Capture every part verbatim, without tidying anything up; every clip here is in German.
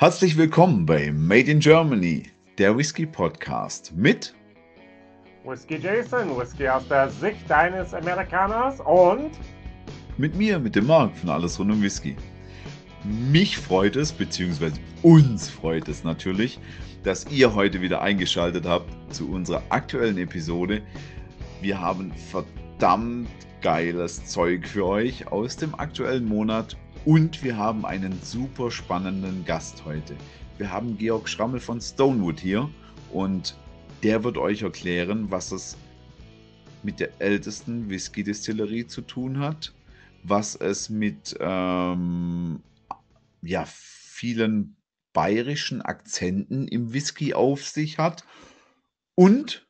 Herzlich willkommen bei Made in Germany, der Whisky Podcast mit Whisky Jason, Whisky aus der Sicht eines Amerikaners und mit mir, mit dem Marc von Alles rund um Whisky. Mich freut es, beziehungsweise uns freut es natürlich, dass ihr heute wieder eingeschaltet habt zu unserer aktuellen Episode. Wir haben verdammt geiles Zeug für euch aus dem aktuellen Monat und wir haben einen super spannenden Gast heute. Wir haben Georg Schrammel von Stonewood hier und der wird euch erklären, was es mit der ältesten Whisky-Distillerie zu tun hat, was es mit ähm, ja, vielen bayerischen Akzenten im Whisky auf sich hat und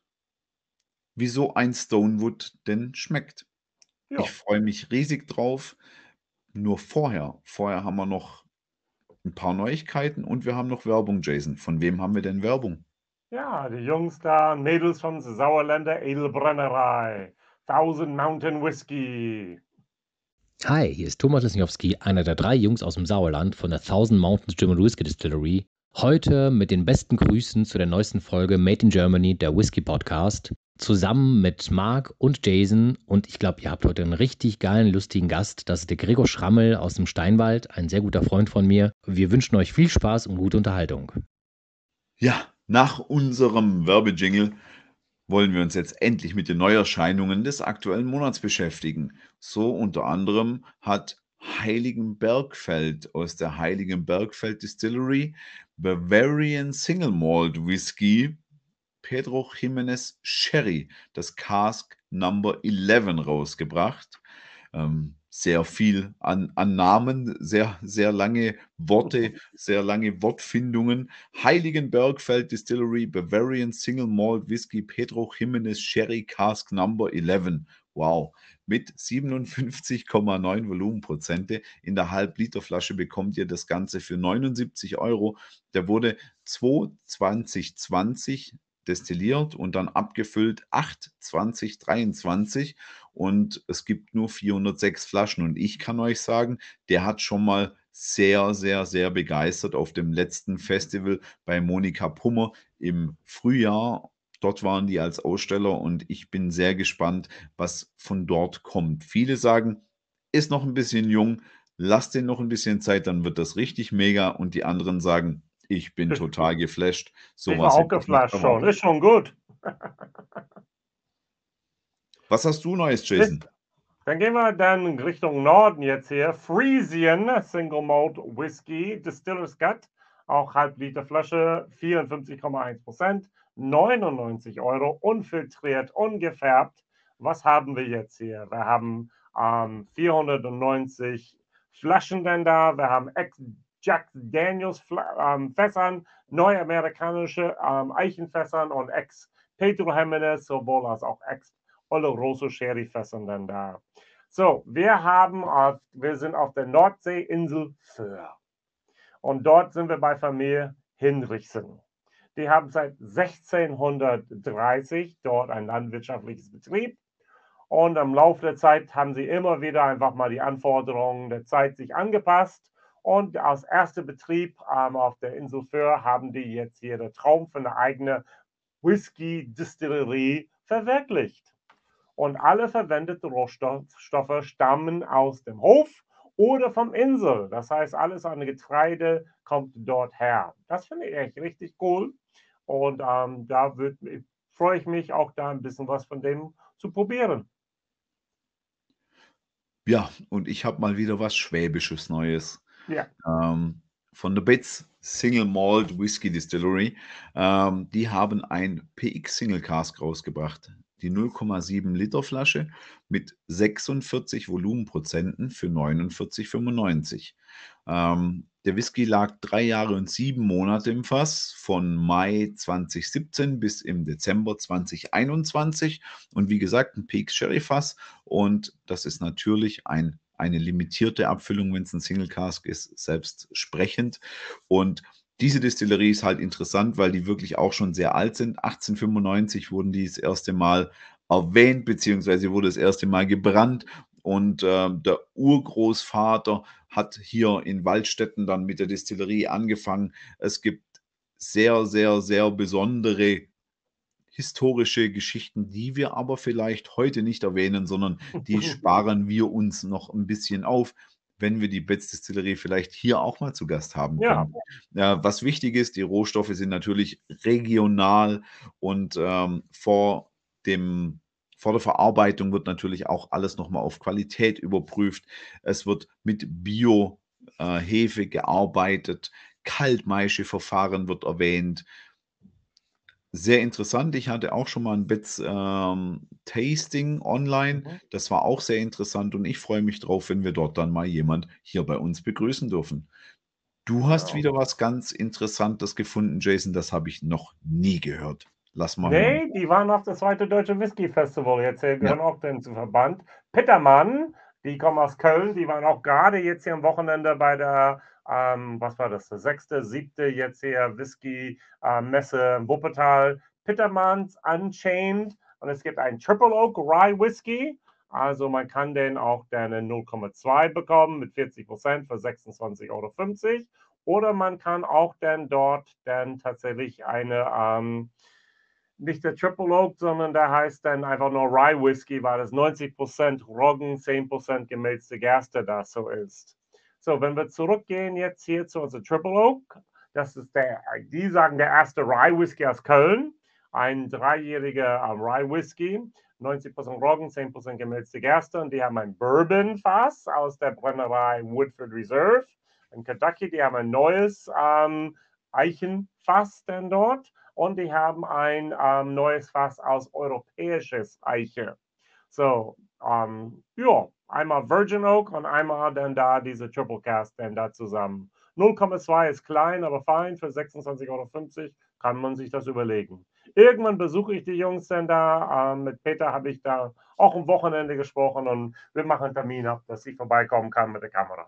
wieso ein Stonewood denn schmeckt. ja, Ich freue mich riesig drauf. Nur vorher, vorher haben wir noch ein paar Neuigkeiten und wir haben noch Werbung, Jason. Von wem haben wir denn Werbung? ja, die Jungs da, Mädels von der Sauerländer Edelbrennerei, Thousand Mountain Whisky. Hi, hier ist Thomas Lesniewski, einer der drei Jungs aus dem Sauerland von der Thousand Mountains German Whisky Distillery. Heute mit den besten Grüßen zu der neuesten Folge Made in Germany, der Whisky Podcast. Zusammen mit Marc und Jason. Und ich glaube, ihr habt heute einen richtig geilen, lustigen Gast. Das ist der Gregor Schrammel aus dem Steinwald, ein sehr guter Freund von mir. Wir wünschen euch viel Spaß und gute Unterhaltung. Ja, nach unserem Werbejingle wollen wir uns jetzt endlich mit den Neuerscheinungen des aktuellen Monats beschäftigen. So unter anderem hat Heiligenbergfeld aus der Heiligenbergfeld Distillery Bavarian Single Malt Whisky Pedro Jimenez Sherry, das Cask Number elf rausgebracht. Ähm, sehr viel an, an Namen, sehr, sehr lange Worte, sehr lange Wortfindungen. Heiligenbergfeld Distillery Bavarian Single Malt Whisky Pedro Jimenez Sherry Cask Number elf. Wow, mit siebenundfünfzig Komma neun Volumenprozente. In der Halb-Liter-Flasche bekommt ihr das Ganze für neunundsiebzig Euro. Der wurde zwanzig zwanzig destilliert und dann abgefüllt acht zwanzig dreiundzwanzig und es gibt nur vierhundertsechs Flaschen und ich kann euch sagen, der hat schon mal sehr, sehr, sehr begeistert auf dem letzten Festival bei Monika Pummer im Frühjahr. Dort waren die als Aussteller und ich bin sehr gespannt, was von dort kommt. Viele sagen, ist noch ein bisschen jung, lasst den noch ein bisschen Zeit, dann wird das richtig mega und die anderen sagen, ich bin total geflasht. Ich war Sowas auch hätte ich nicht geflasht schon, erwartet. ist schon gut. Was hast du Neues, Jason? Dann gehen wir dann Richtung Norden jetzt hier. Friesian Single Malt Whisky, Distillers Cut, auch Halb-Liter Flasche, vierundfünfzig Komma eins Prozent, neunundneunzig Euro, unfiltriert, ungefärbt. Was haben wir jetzt hier? Wir haben ähm, vierhundertneunzig Flaschen denn da, wir haben ex-Jack Daniels ähm, Fässern, neuamerikanische ähm, Eichenfässern und ex-Pedro Jimenez, sowohl als auch ex Oloroso Sherry Fässern dann da. So, wir haben auf, wir sind auf der Nordseeinsel Föhr. Und dort sind wir bei Familie Hinrichsen. Die haben seit sechzehnhundertdreißig dort ein landwirtschaftliches Betrieb. Und im Laufe der Zeit haben sie immer wieder einfach mal die Anforderungen der Zeit sich angepasst. Und als erster Betrieb ähm, auf der Insel Föhr haben die jetzt hier den Traum für eine eigene Whisky-Distillerie verwirklicht. Und alle verwendeten Rohstoffe stammen aus dem Hof oder vom Insel. Das heißt, alles an Getreide kommt dort her. Das finde ich echt richtig cool. Und ähm, da würd, freue ich mich auch da ein bisschen was von dem zu probieren. Ja, und ich habe mal wieder was Schwäbisches Neues. Ja. Ähm, von der Betz Single Malt Whisky Distillery. Ähm, die haben ein P X Single Cask rausgebracht. Die null Komma sieben Liter Flasche mit sechsundvierzig Volumenprozenten für neunundvierzig Komma fünfundneunzig. Ähm, der Whisky lag drei Jahre und sieben Monate im Fass, von Mai zweitausendsiebzehn bis im Dezember zweitausendeinundzwanzig. Und wie gesagt, ein P X Sherry Fass. Und das ist natürlich ein eine limitierte Abfüllung, wenn es ein Single Cask ist, selbstsprechend. Und diese Distillerie ist halt interessant, weil die wirklich auch schon sehr alt sind. achtzehnhundertfünfundneunzig wurden die das erste Mal erwähnt, beziehungsweise wurde das erste Mal gebrannt. und äh, der Urgroßvater hat hier in Waldstätten dann mit der Destillerie angefangen. Es gibt sehr, sehr, sehr besondere historische Geschichten, die wir aber vielleicht heute nicht erwähnen, sondern die sparen wir uns noch ein bisschen auf, wenn wir die Betz Distillerie vielleicht hier auch mal zu Gast haben Ja, können. Ja, was wichtig ist, die Rohstoffe sind natürlich regional und ähm, vor dem vor der Verarbeitung wird natürlich auch alles noch mal auf Qualität überprüft. Es wird mit Bio äh, Hefe gearbeitet. Kaltmaischeverfahren wird erwähnt. Sehr interessant. Ich hatte auch schon mal ein Betz ähm, Tasting online. mhm. Das war auch sehr interessant und ich freue mich drauf, wenn wir dort dann mal jemand hier bei uns begrüßen dürfen. Du hast Ja. wieder was ganz Interessantes gefunden, Jason. Das habe ich noch nie gehört. Lass mal hören. Nee, die waren auf das zweite Deutsche Whisky Festival jetzt hier, Ja. gehören auch denn zum Verband. Pittermann, die kommen aus Köln, die waren auch gerade jetzt hier am Wochenende bei der, ähm, was war das, der sechste, siebte jetzt hier Whisky-Messe in Wuppertal. Pittermanns Unchained und es gibt einen Triple Oak Rye Whisky. Also man kann den auch dann null Komma zwei bekommen mit vierzig Prozent für sechsundzwanzig Euro fünfzig. Oder man kann auch dann dort dann tatsächlich eine, ähm, nicht der Triple Oak, sondern der heißt dann einfach nur Rye Whisky, weil es neunzig Prozent Roggen, zehn Prozent gemälzte Gerste da so ist. So, wenn wir zurückgehen jetzt hier zu unserem Triple Oak, das ist der, die sagen, der erste Rye Whisky aus Köln, ein dreijähriger um, Rye Whisky, neunzig Prozent Roggen, zehn Prozent gemälzte Gerste und die haben ein Bourbon-Fass aus der Brennerei Woodford Reserve in Kentucky, die haben ein neues ähm, Eichenfass denn dort. Und die haben ein ähm, neues Fass aus europäisches Eiche. So, ähm, ja, einmal Virgin Oak und einmal dann da diese Triple Cast dann da zusammen. null Komma zwei ist klein, aber fein. Für sechsundzwanzig Euro fünfzig kann man sich das überlegen. Irgendwann besuche ich die Jungs dann da. Ähm, mit Peter habe ich da auch am Wochenende gesprochen und wir machen einen Termin ab, dass ich vorbeikommen kann mit der Kamera.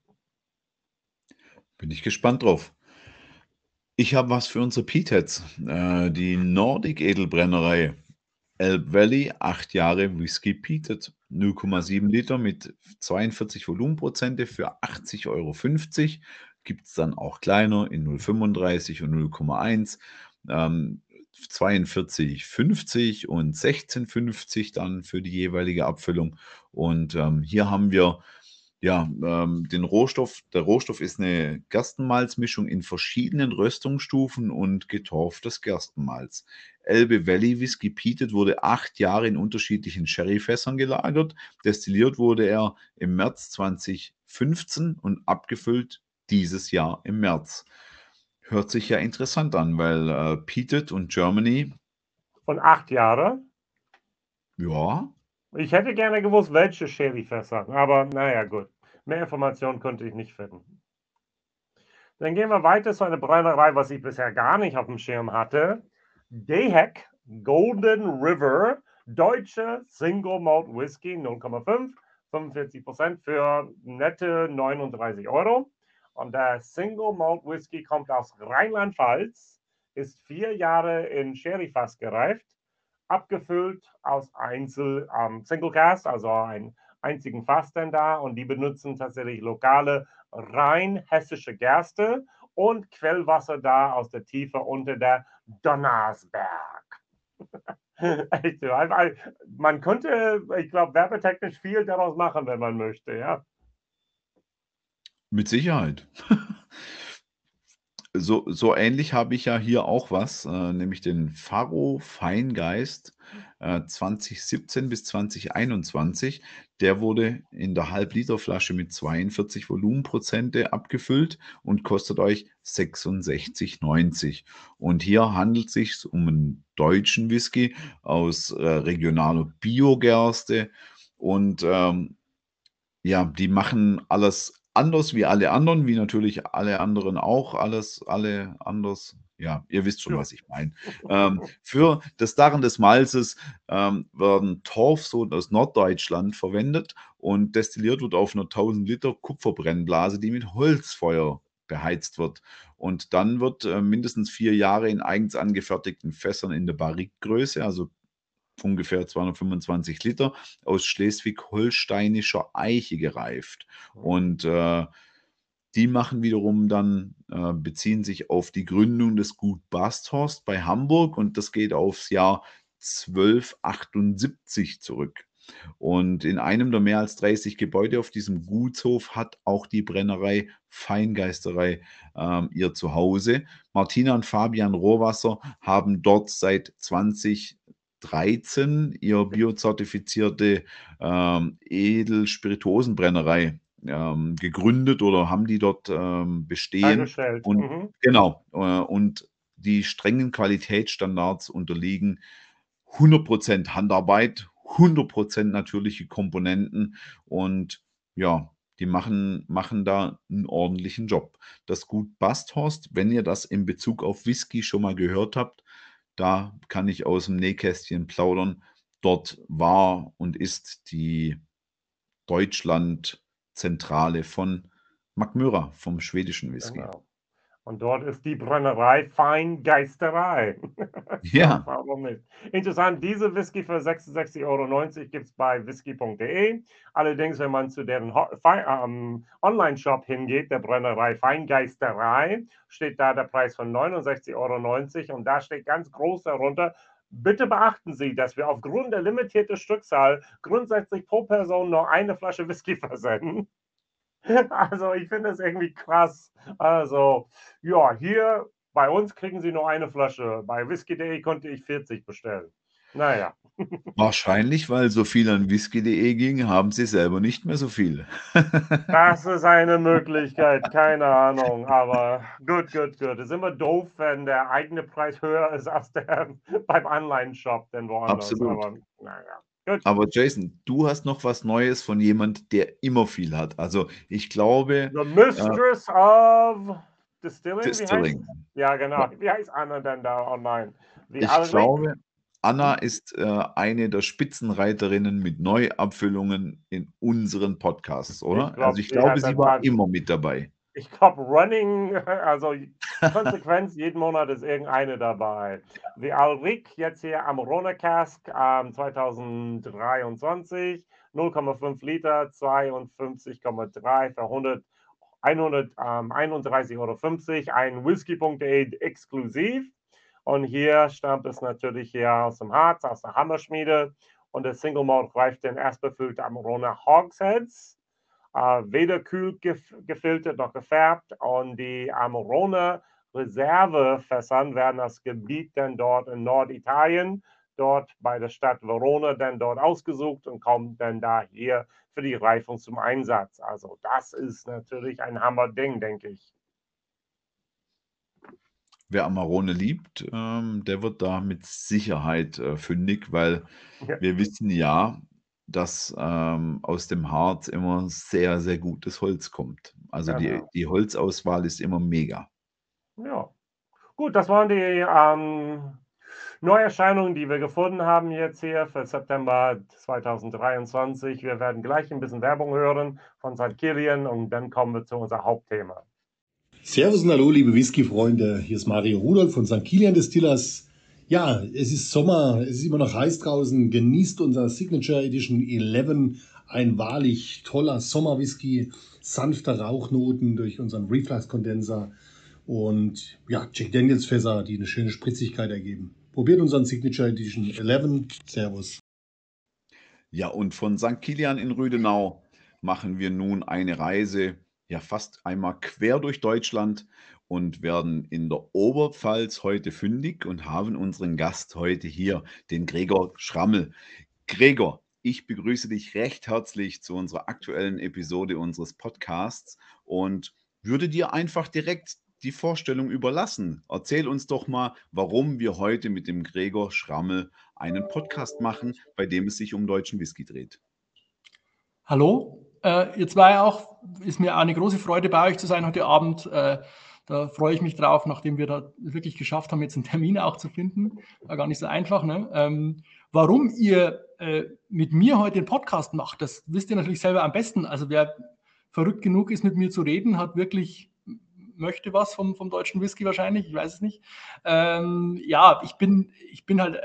Bin ich gespannt drauf. Ich habe was für unsere Peatheads. Äh, die Nordic Edelbrennerei Elb Valley, acht Jahre Whisky Peated, null Komma sieben Liter mit zweiundvierzig Volumenprozente für achtzig Euro fünfzig. Gibt es dann auch kleiner in null Komma fünfunddreißig und null Komma eins. Ähm, zweiundvierzig fünfzig und sechzehn fünfzig dann für die jeweilige Abfüllung. Und ähm, hier haben wir ja, ähm, den Rohstoff. Der Rohstoff ist eine Gerstenmalzmischung in verschiedenen Röstungsstufen und getorftes Gerstenmalz. Elbe Valley Whisky Peated wurde acht Jahre in unterschiedlichen Sherryfässern gelagert. Destilliert wurde er im März zweitausendfünfzehn und abgefüllt dieses Jahr im März. Hört sich ja interessant an, weil äh, Peated und Germany, Und acht Jahre. ja, Ich hätte gerne gewusst, welche Sherryfässer, aber naja, gut. Mehr Informationen konnte ich nicht finden. Dann gehen wir weiter zu einer Brennerei, was ich bisher gar nicht auf dem Schirm hatte. Dehek Golden River, deutsche Single Malt Whisky, null Komma fünf, fünfundvierzig Prozent für nette neununddreißig Euro. Und der Single Malt Whisky kommt aus Rheinland-Pfalz, ist vier Jahre in Sherryfass gereift, abgefüllt aus Einzel ähm, Single Cast, also einen einzigen Fass denn da. Und die benutzen tatsächlich lokale rein hessische Gerste und Quellwasser da aus der Tiefe unter der Donnersberg. Echt, man könnte, ich glaube, werbetechnisch viel daraus machen, wenn man möchte, ja. mit Sicherheit. So, so ähnlich habe ich ja hier auch was, äh, nämlich den Faro Feingeist äh, zwanzig siebzehn bis zwanzig einundzwanzig. Der wurde in der Halbliterflasche mit zweiundvierzig Volumenprozente abgefüllt und kostet euch sechsundsechzig neunzig. Und hier handelt es sich um einen deutschen Whisky aus äh, regionaler Biogerste und ähm, ja, die machen alles anders wie alle anderen, wie natürlich alle anderen auch alles alle anders. Ja, ihr wisst schon, Ja. was ich meine. Ähm, für das Darren des Malzes ähm, werden Torfsoden aus Norddeutschland verwendet und destilliert wird auf einer tausend Liter Kupferbrennblase, die mit Holzfeuer beheizt wird. Und dann wird äh, mindestens vier Jahre in eigens angefertigten Fässern in der Barrique-Größe, also ungefähr zweihundertfünfundzwanzig Liter, aus schleswig-holsteinischer Eiche gereift. Und äh, die machen wiederum dann, äh, beziehen sich auf die Gründung des Gut Basthorst bei Hamburg und das geht aufs Jahr zwölfhundertachtundsiebzig zurück. Und in einem der mehr als dreißig Gebäude auf diesem Gutshof hat auch die Brennerei Feingeisterei ähm, ihr Zuhause. Martina und Fabian Rohrwasser haben dort seit zweitausenddreizehn ihr biozertifizierte ähm, Edelspirituosenbrennerei ähm, gegründet oder haben die dort ähm, bestehen. Eingestellt. Und Mhm. genau, äh, und die strengen Qualitätsstandards unterliegen hundert Prozent Handarbeit, hundert Prozent natürliche Komponenten und ja, die machen, machen da einen ordentlichen Job. Das Gut Basthorst, wenn ihr das in Bezug auf Whisky schon mal gehört habt, da kann ich aus dem Nähkästchen plaudern. Dort war und ist die Deutschlandzentrale von Mackmyra, vom schwedischen Whisky. Genau. Und dort ist die Brennerei Feingeisterei. So, Ja, warum nicht? Interessant, diese Whisky für sechsundsechzig Euro neunzig gibt es bei whisky punkt de. Allerdings, wenn man zu deren Ho- Fe- ähm, Online-Shop hingeht, der Brennerei Feingeisterei, steht da der Preis von neunundsechzig Euro neunzig und da steht ganz groß darunter: Bitte beachten Sie, dass wir aufgrund der limitierten Stückzahl grundsätzlich pro Person nur eine Flasche Whisky versenden. Also ich finde es irgendwie krass. Also ja, hier bei uns kriegen Sie nur eine Flasche. Bei whisky punkt de konnte ich vierzig bestellen. Naja, wahrscheinlich, weil so viel an whisky punkt de ging, haben sie selber nicht mehr so viel. das ist eine Möglichkeit, keine Ahnung. Aber gut, gut, gut. Es ist immer doof, wenn der eigene Preis höher ist als der beim Online-Shop denn woanders. Absolut. Aber naja, gut. Aber Jason, du hast noch was Neues von jemand, der immer viel hat. Also ich glaube, The äh, Mistress of Distilling, wie heißt? Distilling. Ja, Ja. genau. Wie heißt Anna denn da online? Wie Ich Alrik? glaube, Anna Hm? ist äh, eine der Spitzenreiterinnen mit Neuabfüllungen in unseren Podcasts, Ich oder? Also glaube, ich sie glaube, hat sie ein war paar, immer mit dabei. ich glaube, Running, also Konsequenz, jeden Monat ist irgendeine dabei. Wie Alrik jetzt hier am Rona Cask ähm, zwanzig dreiundzwanzig, null Komma fünf Liter, zweiundfünfzig Komma drei für hundert, hunderteinunddreißig Euro fünfzig, ein whisky punkt de exklusiv. Und hier stammt es natürlich hier aus dem Harz, aus der Hammerschmiede. Und der Single Malt reift den erst befüllte Amarone Hogsheads. Äh, weder kühl gef gefiltert noch gefärbt. Und die Amarone Reservefässern werden das Gebiet dann dort in Norditalien, dort bei der Stadt Verona, dann dort ausgesucht und kommt dann da hier für die Reifung zum Einsatz. Also das ist natürlich ein Hammerding, denke ich. Wer Amarone liebt, ähm, der wird da mit Sicherheit äh, fündig, weil Ja, wir wissen ja, dass ähm, aus dem Harz immer sehr, sehr gutes Holz kommt. Also die, genau. die Holzauswahl ist immer mega. Ja. Gut, das waren die ähm, Neuerscheinungen, die wir gefunden haben jetzt hier für September zwanzig dreiundzwanzig. Wir werden gleich ein bisschen Werbung hören von Sankt Kilian und dann kommen wir zu unserem Hauptthema. Servus und hallo, liebe Whisky-Freunde. Hier ist Mario Rudolph von Sankt Kilian Distillers. Ja, es ist Sommer, es ist immer noch heiß draußen. Genießt unser Signature Edition elf. Ein wahrlich toller Sommerwhisky, sanfte Rauchnoten durch unseren Reflux-Kondenser und ja, Jack Daniels Fässer, die eine schöne Spritzigkeit ergeben. Probiert unseren Signature Edition elf. Servus. Ja, und von Sankt Kilian in Rüdenau machen wir nun eine Reise, ja fast einmal quer durch Deutschland und werden in der Oberpfalz heute fündig und haben unseren Gast heute hier, den Gregor Schrammel. Gregor, ich begrüße dich recht herzlich zu unserer aktuellen Episode unseres Podcasts und würde dir einfach direkt die Vorstellung überlassen. Erzähl uns doch mal, warum wir heute mit dem Gregor Schrammel einen Podcast machen, bei dem es sich um deutschen Whisky dreht. Hallo, äh, ihr zwei auch. Ist mir eine große Freude, bei euch zu sein heute Abend. Äh, da freue ich mich drauf, nachdem wir da wirklich geschafft haben, jetzt einen Termin auch zu finden. War gar nicht so einfach. Ne? Ähm, warum ihr äh, mit mir heute den Podcast macht, das wisst ihr natürlich selber am besten. Also wer verrückt genug ist, mit mir zu reden, hat wirklich möchte was vom, vom deutschen Whisky wahrscheinlich, ich weiß es nicht. Ähm, ja, ich bin, ich bin halt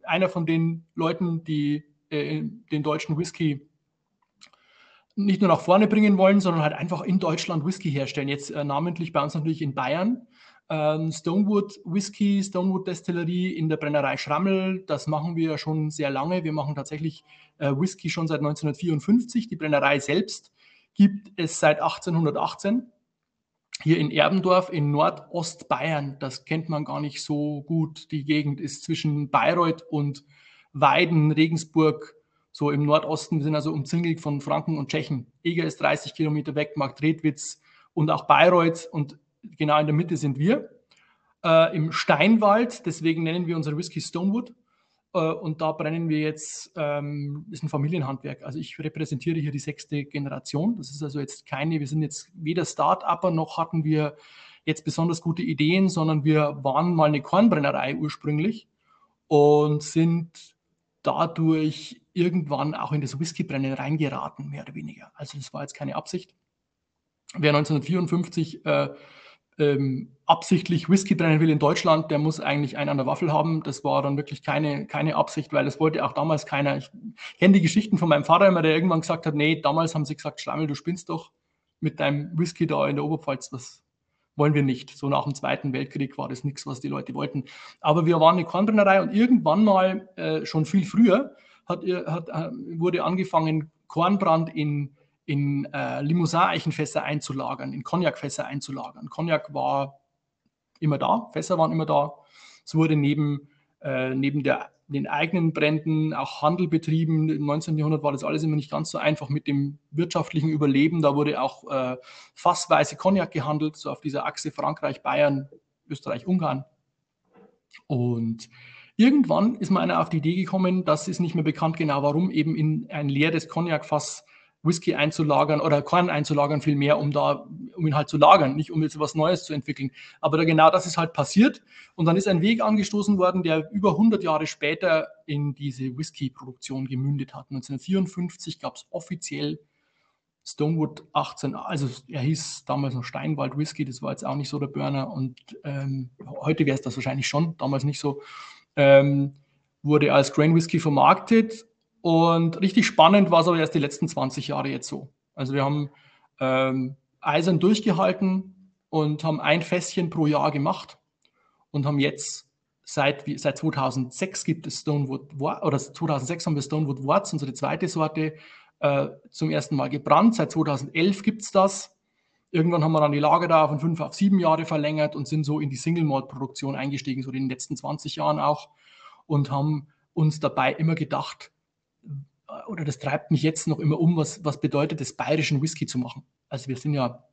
einer von den Leuten, die äh, den deutschen Whisky nicht nur nach vorne bringen wollen, sondern halt einfach in Deutschland Whisky herstellen. Jetzt äh, namentlich bei uns natürlich in Bayern. Ähm, Stonewood Whisky, Stonewood Destillerie in der Brennerei Schrammel, das machen wir schon sehr lange. Wir machen tatsächlich äh, Whisky schon seit neunzehnhundertvierundfünfzig. Die Brennerei selbst gibt es seit achtzehnhundertachtzehn. Hier in Erbendorf in Nordostbayern, das kennt man gar nicht so gut. Die Gegend ist zwischen Bayreuth und Weiden, Regensburg, so im Nordosten. Wir sind also umzingelt von Franken und Tschechen. Eger ist dreißig Kilometer weg, Marktredwitz und auch Bayreuth, und genau in der Mitte sind wir. Äh, im Steinwald, deswegen nennen wir unsere Whisky Stonewood. Äh, und da brennen wir jetzt, ähm, ist ein Familienhandwerk. Also ich repräsentiere hier die sechste Generation. Das ist also jetzt keine, wir sind jetzt weder Start-Upper noch hatten wir jetzt besonders gute Ideen, sondern wir waren mal eine Kornbrennerei ursprünglich und sind dadurch irgendwann auch in das Whiskybrennen reingeraten, mehr oder weniger. Also das war jetzt keine Absicht. Wer neunzehnhundertvierundfünfzig äh, ähm, absichtlich Whisky brennen will in Deutschland, der muss eigentlich einen an der Waffel haben. Das war dann wirklich keine, keine Absicht, weil das wollte auch damals keiner. Ich kenne die Geschichten von meinem Vater immer, der irgendwann gesagt hat, nee, damals haben sie gesagt, Schlammel, du spinnst doch mit deinem Whisky da in der Oberpfalz, das wollen wir nicht. So nach dem Zweiten Weltkrieg war das nichts, was die Leute wollten. Aber wir waren eine Kornbrennerei und irgendwann mal, äh, schon viel früher, hat, hat, wurde angefangen, Kornbrand in in äh, Limousin-Eichenfässer einzulagern, in Cognac-Fässer einzulagern. Cognac war immer da, Fässer waren immer da. Es wurde neben, äh, neben der, den eigenen Bränden auch Handel betrieben. Im neunzehnten Jahrhundert war das alles immer nicht ganz so einfach mit dem wirtschaftlichen Überleben. Da wurde auch äh, fassweise Cognac gehandelt, so auf dieser Achse Frankreich, Bayern, Österreich, Ungarn. Und irgendwann ist mal einer auf die Idee gekommen, das ist nicht mehr bekannt genau warum, eben in ein leeres Cognac-Fass Whisky einzulagern oder Korn einzulagern vielmehr, um da, um ihn halt zu lagern, nicht um jetzt was Neues zu entwickeln. Aber da genau das ist halt passiert. Und dann ist ein Weg angestoßen worden, der über hundert Jahre später in diese Whisky-Produktion gemündet hat. neunzehnhundertvierundfünfzig gab es offiziell Stonewood achtzehn, also er hieß damals noch Steinwald Whisky, das war jetzt auch nicht so der Burner, und ähm, heute wäre es das wahrscheinlich schon, damals nicht so, ähm, wurde als Grain Whisky vermarktet. Und richtig spannend war es aber erst die letzten zwanzig Jahre jetzt so. Also wir haben ähm, eisern durchgehalten und haben ein Fässchen pro Jahr gemacht und haben jetzt seit, seit zweitausendsechs gibt es Stonewood, oder zweitausendsechs haben wir Stonewood Worts, unsere zweite Sorte, äh, zum ersten Mal gebrannt. Seit zweitausendelf gibt es das. Irgendwann haben wir dann die Lagerdauer von fünf auf sieben Jahre verlängert und sind so in die Single-Malt-Produktion eingestiegen, so in den letzten zwanzig Jahren auch, und haben uns dabei immer gedacht, oder das treibt mich jetzt noch immer um, was, was bedeutet es, bayerischen Whisky zu machen. Also wir sind ja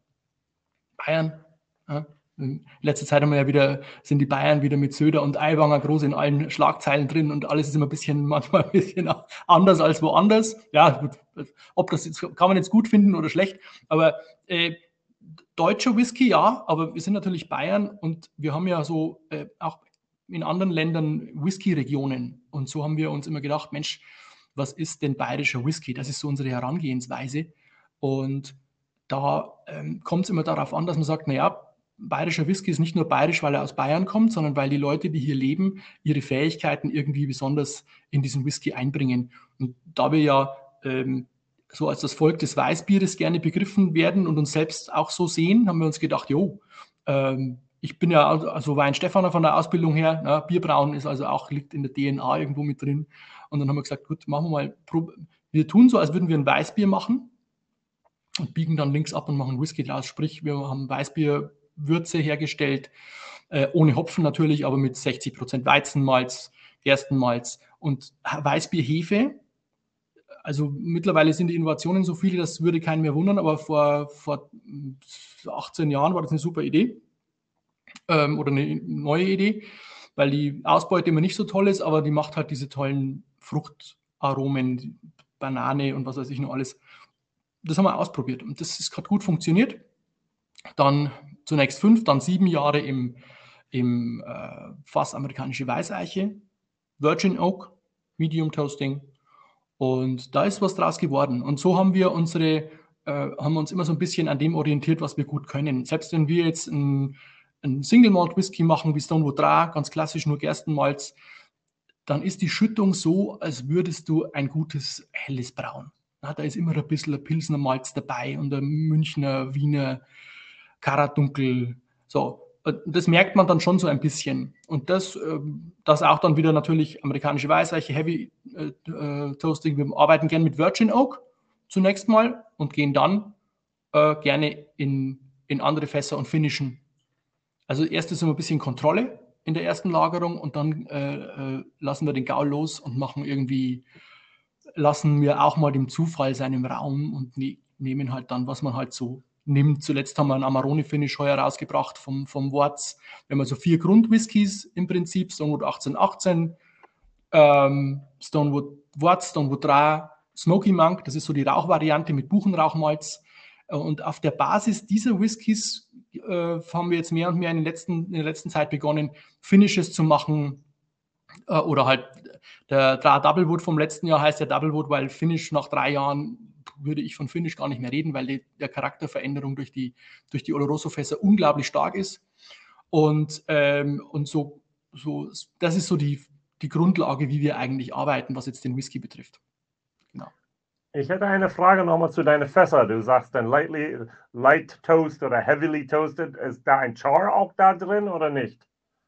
Bayern. Ja. In letzter Zeit haben wir ja wieder, sind die Bayern wieder mit Söder und Aiwanger groß in allen Schlagzeilen drin und alles ist immer ein bisschen, manchmal ein bisschen anders als woanders. Ja, gut, ob das jetzt, kann man jetzt gut finden oder schlecht, aber äh, deutscher Whisky, ja, aber wir sind natürlich Bayern und wir haben ja so äh, auch in anderen Ländern Whisky-Regionen, und so haben wir uns immer gedacht, Mensch, was ist denn bayerischer Whisky? Das ist so unsere Herangehensweise. Und da ähm, kommt es immer darauf an, dass man sagt, naja, bayerischer Whisky ist nicht nur bayerisch, weil er aus Bayern kommt, sondern weil die Leute, die hier leben, ihre Fähigkeiten irgendwie besonders in diesen Whisky einbringen. Und da wir ja ähm, so als das Volk des Weißbieres gerne begriffen werden und uns selbst auch so sehen, haben wir uns gedacht, jo, ähm, ich bin ja also Weinstefaner von der Ausbildung her, ja, Bierbrauen ist also auch, liegt in der D N A irgendwo mit drin. Und dann haben wir gesagt, gut, machen wir mal, wir tun so, als würden wir ein Weißbier machen und biegen dann links ab und machen Whisky draus. Sprich, wir haben Weißbierwürze hergestellt, äh, ohne Hopfen natürlich, aber mit sechzig Prozent Weizenmalz, Gerstenmalz und Weißbierhefe. Also mittlerweile sind die Innovationen so viele, das würde keinen mehr wundern, aber vor, vor achtzehn Jahren war das eine super Idee. Oder eine neue Idee, weil die Ausbeute immer nicht so toll ist, aber die macht halt diese tollen Fruchtaromen, Banane und was weiß ich noch alles. Das haben wir ausprobiert und das ist, hat gut funktioniert. Dann zunächst fünf, dann sieben Jahre im, im äh, Fass amerikanische Weißeiche, Virgin Oak, Medium Toasting, und da ist was draus geworden. Und so haben wir unsere, äh, haben wir uns immer so ein bisschen an dem orientiert, was wir gut können. Selbst wenn wir jetzt ein ein Single Malt Whisky machen wie Stonewood drei, ganz klassisch nur Gerstenmalz, dann ist die Schüttung so, als würdest du ein gutes helles Brauen. Na, da ist immer ein bisschen ein Pilsner Malz dabei und ein Münchner, Wiener Karadunkel. So, das merkt man dann schon so ein bisschen. Und das, das auch dann wieder natürlich amerikanische Weißeiche, Heavy äh, Toasting. Wir arbeiten gerne mit Virgin Oak zunächst mal und gehen dann äh, gerne in, in andere Fässer und finishen. Also erst ist immer ein bisschen Kontrolle in der ersten Lagerung und dann äh, äh, lassen wir den Gaul los und machen irgendwie, lassen wir auch mal dem Zufall seinen Raum und ne nehmen halt dann, was man halt so nimmt. Zuletzt haben wir einen Amarone-Finish heuer rausgebracht vom, vom Worts. Wir haben also vier Grund-Whiskys im Prinzip, Stonewood achtzehn achtzehn, ähm, Stonewood Worts, Stonewood drei, Smoky Monk, das ist so die Rauchvariante mit Buchenrauchmalz. Und auf der Basis dieser Whiskys äh, haben wir jetzt mehr und mehr in, den letzten, in der letzten Zeit begonnen, Finishes zu machen. Äh, oder halt der Doublewood vom letzten Jahr heißt ja Doublewood, weil Finish nach drei Jahren würde ich von Finish gar nicht mehr reden, weil die, der Charakterveränderung durch die, durch die Oloroso-Fässer unglaublich stark ist. Und, ähm, und so, so, das ist so die, die Grundlage, wie wir eigentlich arbeiten, was jetzt den Whisky betrifft. Genau. Ich hätte eine Frage nochmal zu deinen Fässer. Du sagst dann lightly, light toast oder heavily toasted. Ist da ein Char auch da drin oder nicht?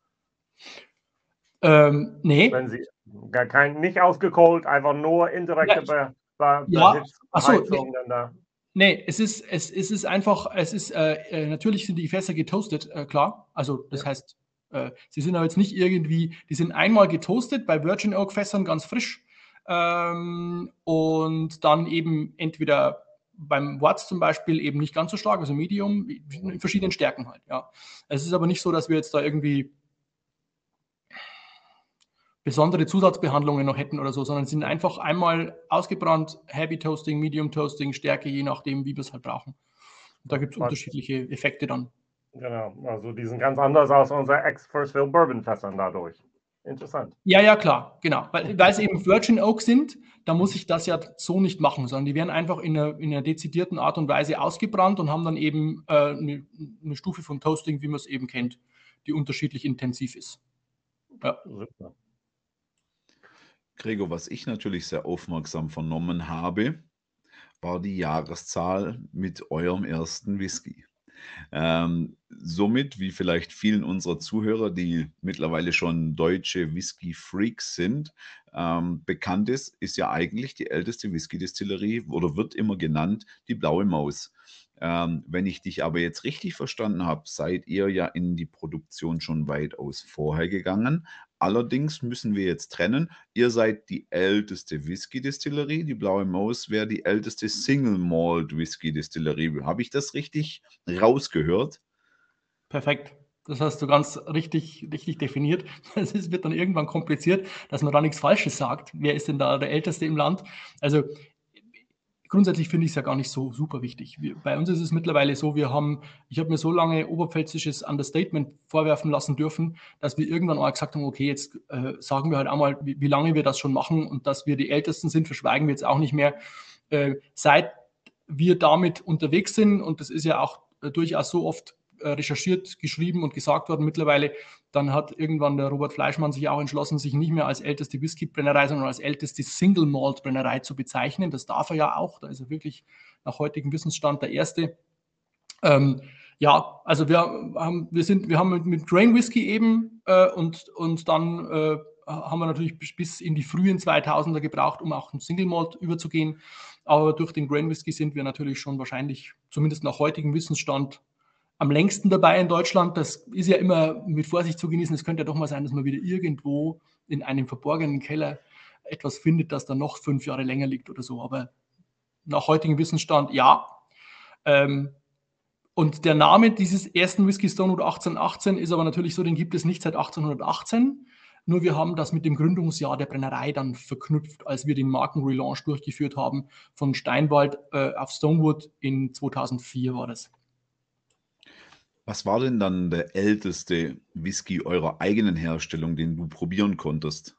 Ähm, nee. Wenn sie gar kein, nicht ausgekohlt, einfach nur indirekte Ja, Be Be ja. Behitz, Achso, Beheizung nee. dann da. Nee, es ist, es, es ist einfach, es ist, äh, natürlich sind die Fässer getoastet, äh, klar. Also das ja. heißt, äh, sie sind aber jetzt nicht irgendwie, die sind einmal getoastet bei Virgin Oak Fässern ganz frisch ähm, und dann eben entweder beim Worts zum Beispiel eben nicht ganz so stark, also Medium, in verschiedenen Stärken halt, ja. Es ist aber nicht so, dass wir jetzt da irgendwie besondere Zusatzbehandlungen noch hätten oder so, sondern sind einfach einmal ausgebrannt, Heavy Toasting, Medium Toasting, Stärke, je nachdem, wie wir es halt brauchen. Und da gibt es unterschiedliche Effekte dann. Genau, also die sind ganz anders als unsere Ex-Firstville Bourbon-Fässern dadurch. Interessant. Ja, ja, klar, genau. Weil, weil es eben Virgin Oak sind, da muss ich das ja so nicht machen, sondern die werden einfach in einer, in einer dezidierten Art und Weise ausgebrannt und haben dann eben äh, eine, eine Stufe von Toasting, wie man es eben kennt, die unterschiedlich intensiv ist. Ja. Super. Gregor, was ich natürlich sehr aufmerksam vernommen habe, war die Jahreszahl mit eurem ersten Whisky. Ähm, somit, wie vielleicht vielen unserer Zuhörer, die mittlerweile schon deutsche Whisky-Freaks sind, ähm, bekannt ist, ist ja eigentlich die älteste Whisky-Distillerie oder wird immer genannt die Blaue Maus. Ähm, wenn ich dich aber jetzt richtig verstanden habe, seid ihr ja in die Produktion schon weitaus vorher gegangen. Allerdings müssen wir jetzt trennen. Ihr seid die älteste Whisky-Distillerie. Die Blaue Maus wäre die älteste Single-Malt-Whisky-Distillerie. Habe ich das richtig rausgehört? Perfekt. Das hast du ganz richtig, richtig definiert. Es ist, wird dann irgendwann kompliziert, dass man da nichts Falsches sagt. Wer ist denn da der Älteste im Land? Also grundsätzlich finde ich es ja gar nicht so super wichtig. Wir, bei uns ist es mittlerweile so, wir haben, ich habe mir so lange oberpfälzisches Understatement vorwerfen lassen dürfen, dass wir irgendwann mal gesagt haben, okay, jetzt äh, sagen wir halt einmal, wie, wie lange wir das schon machen und dass wir die Ältesten sind, verschweigen wir jetzt auch nicht mehr. Äh, seit wir damit unterwegs sind, und das ist ja auch äh, durchaus so oft äh, recherchiert, geschrieben und gesagt worden mittlerweile, dann hat irgendwann der Robert Fleischmann sich auch entschlossen, sich nicht mehr als älteste Whisky-Brennerei, sondern als älteste Single-Malt-Brennerei zu bezeichnen. Das darf er ja auch. Da ist er wirklich nach heutigem Wissensstand der Erste. Ähm, ja, also wir haben, wir sind, wir haben mit, mit Grain Whisky eben äh, und, und dann äh, haben wir natürlich bis in die frühen zweitausender gebraucht, um auch ein Single-Malt überzugehen. Aber durch den Grain Whisky sind wir natürlich schon wahrscheinlich, zumindest nach heutigem Wissensstand, am längsten dabei in Deutschland. Das ist ja immer mit Vorsicht zu genießen. Es könnte ja doch mal sein, dass man wieder irgendwo in einem verborgenen Keller etwas findet, das dann noch fünf Jahre länger liegt oder so. Aber nach heutigem Wissensstand, ja. Ähm, und der Name dieses ersten Whisky Stonewood achtzehn achtzehn ist aber natürlich so, den gibt es nicht seit achtzehnhundertachtzehn. Nur wir haben das mit dem Gründungsjahr der Brennerei dann verknüpft, als wir den Markenrelaunch durchgeführt haben von Steinwald äh, auf Stonewood in zweitausendvier war das. Was war denn dann der älteste Whisky eurer eigenen Herstellung, den du probieren konntest?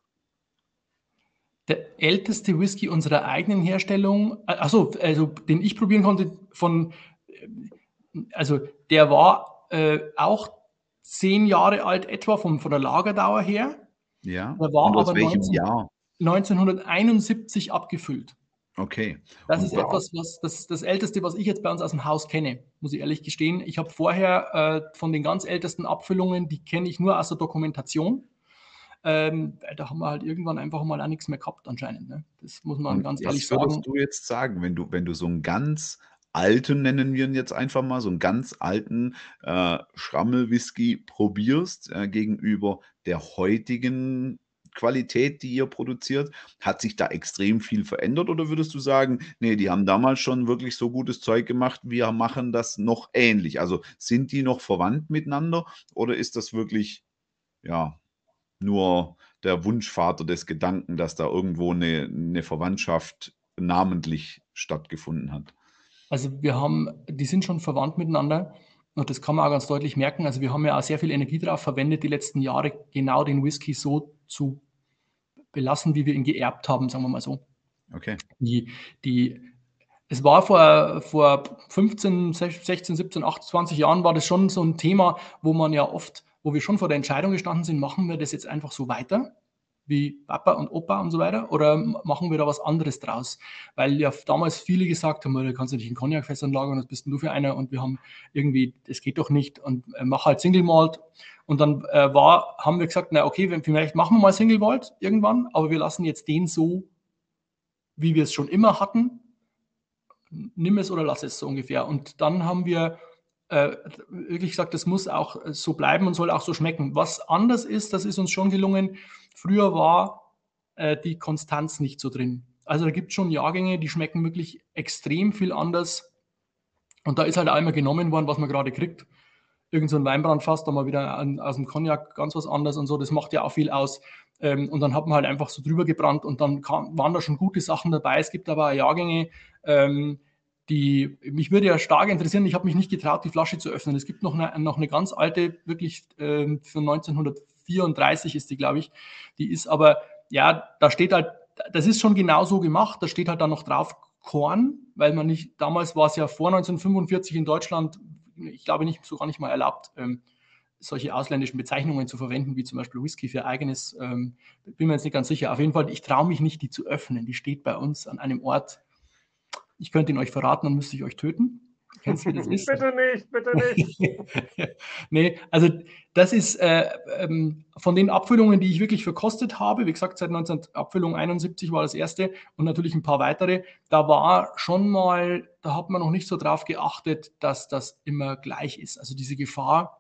Der älteste Whisky unserer eigenen Herstellung, also, also den ich probieren konnte, von, also der war äh, auch zehn Jahre alt etwa von, von der Lagerdauer her. Ja. Der war Und aus aber welchem neunzehn Jahr? neunzehnhunderteinundsiebzig abgefüllt. Okay. Das Und ist der etwas, was das, das Älteste, was ich jetzt bei uns aus dem Haus kenne, muss ich ehrlich gestehen. Ich habe vorher äh, von den ganz ältesten Abfüllungen, die kenne ich nur aus der Dokumentation. Ähm, weil da haben wir halt irgendwann einfach mal auch nichts mehr gehabt anscheinend. Ne? Das muss man Und ganz ehrlich was würdest sagen. du jetzt sagen, wenn du wenn du so 'n ganz alten, nennen wir ihn jetzt einfach mal, so 'n ganz alten, äh, Schrammel-Whisky probierst, äh, gegenüber der heutigen Qualität, die ihr produziert? Hat sich da extrem viel verändert oder würdest du sagen: „Ne, die haben damals schon wirklich so gutes Zeug gemacht, wir machen das noch ähnlich?“ Also, sind die noch verwandt miteinander oder ist das wirklich, ja, nur der Wunschvater des Gedanken, dass da irgendwo 'ne 'ne Verwandtschaft namentlich stattgefunden hat? Also wir haben die sind schon verwandt miteinander und das kann man auch ganz deutlich merken. Also, wir haben ja auch sehr viel Energie drauf verwendet, die letzten Jahre genau den Whisky so zu belassen, wie wir ihn geerbt haben, sagen wir mal so. Okay. Die die es war vor vor fünfzehn, sech sechzehn, siebzehn, achtundzwanzig Jahren war das schon so 'n Thema, wo man ja oft wo wir schon vor der Entscheidung gestanden sind: „Machen wir das jetzt einfach so weiter wie Papa und Opa und so weiter oder m machen wir da was anderes draus?“ Weil ja f damals viele gesagt haben: „Ja, da kannst du nicht in Cognac-Fässern lagern, was bist 'n du für einer?“ Und wir haben irgendwie das geht doch nicht und, äh, mach halt Single Malt. Und dann, äh, war haben wir gesagt: „Na okay, wenn vielleicht machen wir mal Single Malt irgendwann, aber wir lassen jetzt den so, wie wir es schon immer hatten. Nimm es oder lass es“, so ungefähr. Und dann haben wir, äh, wirklich gesagt, das muss auch so bleiben und soll auch so schmecken. Was anders ist, das ist uns schon gelungen, früher war, äh, die Konstanz nicht so drin. Also, da gibt's schon Jahrgänge, die schmecken wirklich extrem viel anders. Und da ist halt auch immer genommen worden, was man grade kriegt. Irgend so 'n Weinbrandfass, dann mal wieder an aus'm Cognac ganz was anderes und so, das macht ja auch viel aus. Ähm, und dann hat man halt einfach so drüber gebrannt und dann kam waren da schon gute Sachen dabei. Es gibt aber auch Jahrgänge, ähm, die mich würde ja stark interessieren, ich habe mich nicht getraut, die Flasche zu öffnen. Es gibt noch 'ne noch 'ne ganz alte, wirklich, ähm, von neunzehnhundertvierunddreißig ist die, glaube ich. Die ist aber ja, da steht halt das ist schon genau so gemacht, da steht halt dann noch drauf Korn, weil man nicht damals war's ja vor neunzehnhundertfünfundvierzig in Deutschland, ich glaube nicht so gar nicht mal erlaubt, ähm, solche ausländischen Bezeichnungen zu verwenden, wie zum Beispiel Whisky für eigenes, ähm bin mir jetzt nicht ganz sicher. Auf jeden Fall, ich traue mich nicht, die zu öffnen. Die steht bei uns an einem Ort. Ich könnte ihn euch verraten, dann müsste ich euch töten. Kennst wie das ist? Bitte nicht, bitte nicht. Ne, also das ist, äh, ähm, von den Abfüllungen, die ich wirklich verkostet habe, wie gesagt, seit neunzehn Abfüllung einundsiebzig war das erste und natürlich 'n paar weitere. Da war schon mal da hat man noch nicht so drauf geachtet, dass das immer gleich ist. Also, diese Gefahr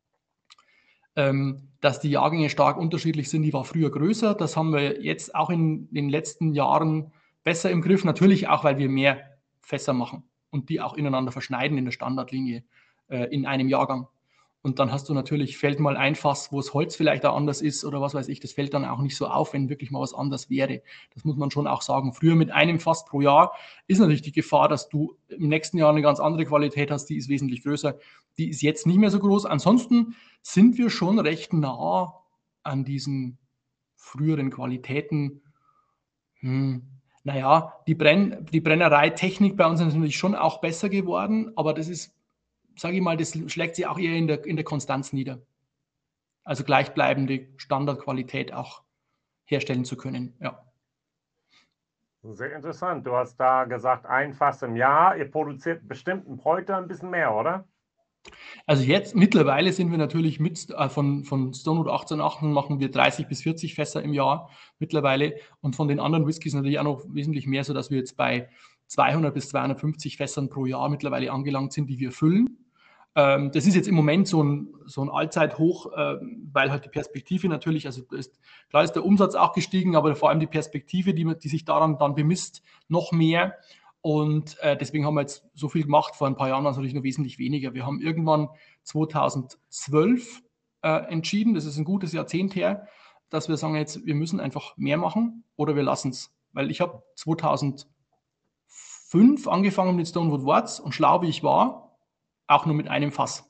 ähm, dass die Jahrgänge stark unterschiedlich sind, die war früher größer. Das haben wir jetzt auch in den letzten Jahren besser im Griff. Natürlich auch, weil wir mehr Fässer machen und die auch ineinander verschneiden in der Standardlinie, äh, in einem Jahrgang. Und dann hast du natürlich fällt mal ein Fass, wo's Holz vielleicht auch anders ist oder was weiß ich. Das fällt dann auch nicht so auf, wenn wirklich mal was anders wäre. Das muss man schon auch sagen. Früher mit einem Fass pro Jahr ist natürlich die Gefahr, dass du im nächsten Jahr 'ne ganz andere Qualität hast, die ist wesentlich größer. Die ist jetzt nicht mehr so groß. Ansonsten sind wir schon recht nah an diesen früheren Qualitäten. Hm, na ja, die Brenn die Brennereitechnik bei uns ist natürlich schon auch besser geworden, aber das ist, sage ich mal, das schlägt sich auch eher in der in der Konstanz nieder. Also, gleichbleibende Standardqualität auch herstellen zu können, ja. Sehr interessant. Du hast da gesagt, ein Fass im Jahr. Ihr produziert bestimmt heute 'n bisschen mehr, oder? Also, jetzt mittlerweile sind wir natürlich mit äh, von von Stonewood achtzehnhundertacht machen wir dreißig bis vierzig Fässer im Jahr mittlerweile und von den anderen Whiskys natürlich auch noch wesentlich mehr, sodass wir jetzt bei zweihundert bis zweihundertfünfzig Fässern pro Jahr mittlerweile angelangt sind, die wir füllen. Ähm, das ist jetzt im Moment so 'n so 'n Allzeithoch, ähm, weil halt die Perspektive natürlich also, da ist klar ist der Umsatz auch gestiegen, aber vor allem die Perspektive, die man die sich daran dann bemisst, noch mehr. Und, äh, deswegen haben wir jetzt so viel gemacht. Vor 'n paar Jahren war's natürlich noch wesentlich weniger. Wir haben irgendwann zweitausendzwölf, äh, entschieden, das ist 'n gutes Jahrzehnt her, dass wir sagen jetzt: „Wir müssen einfach mehr machen oder wir lassen's.“ Weil ich habe zweitausendfünf angefangen mit Stonewood Worts und schlau wie ich war, auch nur mit einem Fass.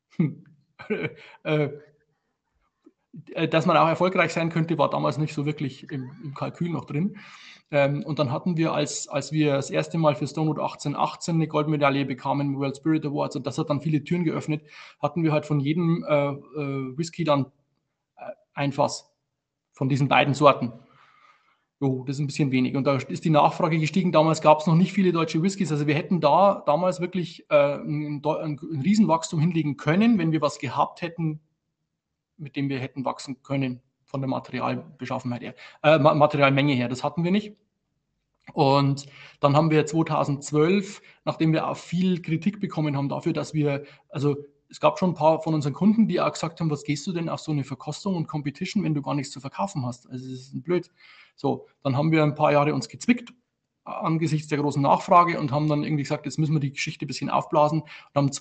Äh äh, dass man auch erfolgreich sein könnte, war damals nicht so wirklich im im Kalkül noch drin. Ähm, und dann hatten wir, als als wir das erste Mal für Stonewood achtzehnhundertachtzehn 'ne Goldmedaille bekamen im World Spirit Awards und das hat dann viele Türen geöffnet, hatten wir halt von jedem, äh, äh, Whisky dann, äh, ein Fass. von diesen beiden Sorten. Jo, das ist ein bisschen wenig. Und da ist die Nachfrage gestiegen. Damals gab es noch nicht viele deutsche Whiskys. Also wir hätten da damals wirklich äh, ein, ein, ein Riesenwachstum hinlegen können, wenn wir was gehabt hätten, mit dem wir hätten wachsen können von der Materialbeschaffenheit her, äh, Materialmenge her. Das hatten wir nicht. Und dann haben wir zweitausendzwölf, nachdem wir auch viel Kritik bekommen haben dafür, dass wir, also es gab schon ein paar von unseren Kunden, die auch gesagt haben, was gehst du denn auf so eine Verkostung und Competition, wenn du gar nichts zu verkaufen hast? Also das ist blöd. So, dann haben wir ein paar Jahre uns gezwickt angesichts der großen Nachfrage und haben dann irgendwie gesagt, jetzt müssen wir die Geschichte ein bisschen aufblasen und haben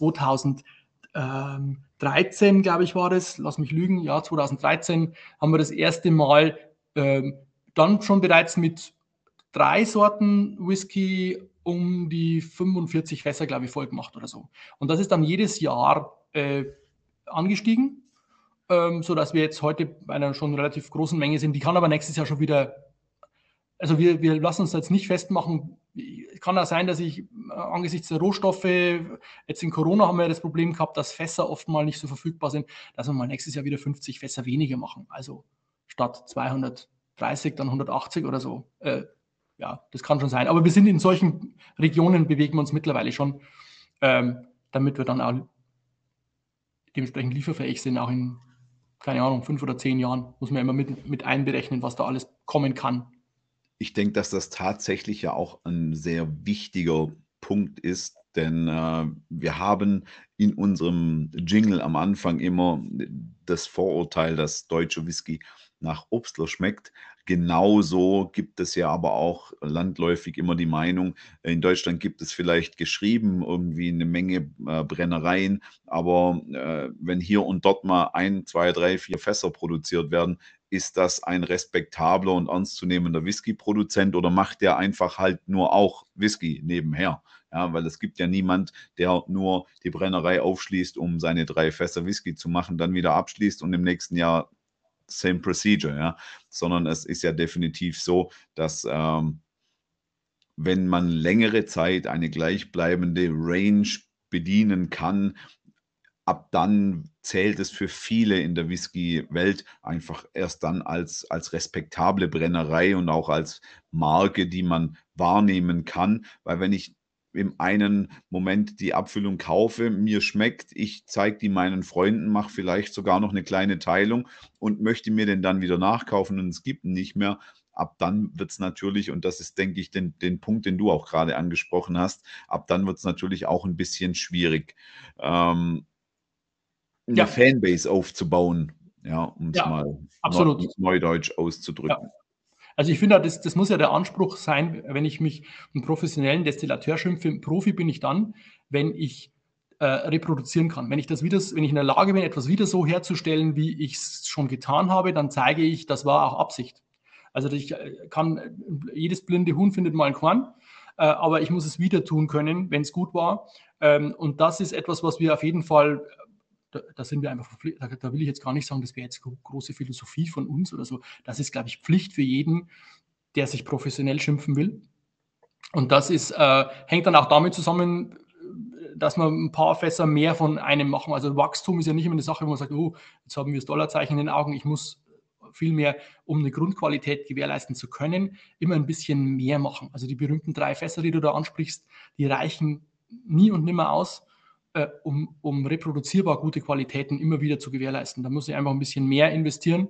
zweitausenddreizehn, glaube ich, war das, lass mich lügen, ja, zweitausenddreizehn haben wir das erste Mal ähm, dann schon bereits mit drei Sorten Whisky um die fünfundvierzig Fässer, glaube ich, voll gemacht oder so. Und das ist dann jedes Jahr äh, angestiegen, ähm, sodass wir jetzt heute bei einer schon relativ großen Menge sind. Die kann aber nächstes Jahr schon wieder, also wir, wir lassen uns jetzt nicht festmachen. Kann auch sein, dass ich äh, angesichts der Rohstoffe, jetzt in Corona haben wir ja das Problem gehabt, dass Fässer oft mal nicht so verfügbar sind, dass wir mal nächstes Jahr wieder fünfzig Fässer weniger machen. Also statt zweihundertdreißig dann hundertachtzig oder so. Äh, Ja, das kann schon sein. Aber wir sind in solchen Regionen, bewegen wir uns mittlerweile schon, ähm, damit wir dann auch dementsprechend lieferfähig sind, auch in, keine Ahnung, fünf oder zehn Jahren. Muss man immer mit, mit einberechnen, was da alles kommen kann. Ich denke, dass das tatsächlich ja auch ein sehr wichtiger Punkt ist, denn äh, wir haben in unserem Jingle am Anfang immer das Vorurteil, dass deutsche Whisky nach Obstler schmeckt. Genauso gibt es ja aber auch landläufig immer die Meinung, in Deutschland gibt es vielleicht geschrieben irgendwie eine Menge äh, Brennereien, aber äh, wenn hier und dort mal ein, zwei, drei, vier Fässer produziert werden, ist das ein respektabler und ernstzunehmender Whisky-Produzent oder macht der einfach halt nur auch Whisky nebenher? Ja, weil es gibt ja niemand, der nur die Brennerei aufschließt, um seine drei Fässer Whisky zu machen, dann wieder abschließt und im nächsten Jahr same procedure, ja, sondern es ist ja definitiv so, dass ähm, wenn man längere Zeit eine gleichbleibende Range bedienen kann, ab dann zählt es für viele in der Whisky-Welt einfach erst dann als, als respektable Brennerei und auch als Marke, die man wahrnehmen kann, weil wenn ich im einen Moment die Abfüllung kaufe, mir schmeckt, ich zeige die meinen Freunden, mache vielleicht sogar noch eine kleine Teilung und möchte mir den dann wieder nachkaufen und es gibt ihn nicht mehr. Ab dann wird es natürlich, und das ist, denke ich, den, den Punkt, den du auch gerade angesprochen hast, ab dann wird es natürlich auch ein bisschen schwierig, ähm, eine Ja. Fanbase aufzubauen, ja, um es Ja, mal absolut. neu, neudeutsch auszudrücken. Ja. Also ich finde, das, das muss ja der Anspruch sein, wenn ich mich einen professionellen Destillateur schimpfe. Profi bin ich dann, wenn ich äh, reproduzieren kann. Wenn ich das wieder, wenn ich in der Lage bin, etwas wieder so herzustellen, wie ich es schon getan habe, dann zeige ich, das war auch Absicht. Also ich kann, jedes blinde Huhn findet mal ein Korn, äh, aber ich muss es wieder tun können, wenn es gut war. Ähm, und das ist etwas, was wir auf jeden Fall, da, da sind wir einfach verpflichtet, da, da will ich jetzt gar nicht sagen, das wäre jetzt große Philosophie von uns oder so. Das ist, glaube ich, Pflicht für jeden, der sich professionell schimpfen will. Und das ist, äh, hängt dann auch damit zusammen, dass wir ein paar Fässer mehr von einem machen. Also Wachstum ist ja nicht immer eine Sache, wo man sagt, oh, jetzt haben wir das Dollarzeichen in den Augen, ich muss vielmehr, um eine Grundqualität gewährleisten zu können, immer ein bisschen mehr machen. Also die berühmten drei Fässer, die du da ansprichst, die reichen nie und nimmer aus, äh, um, um reproduzierbar gute Qualitäten immer wieder zu gewährleisten. Da muss ich einfach ein bisschen mehr investieren.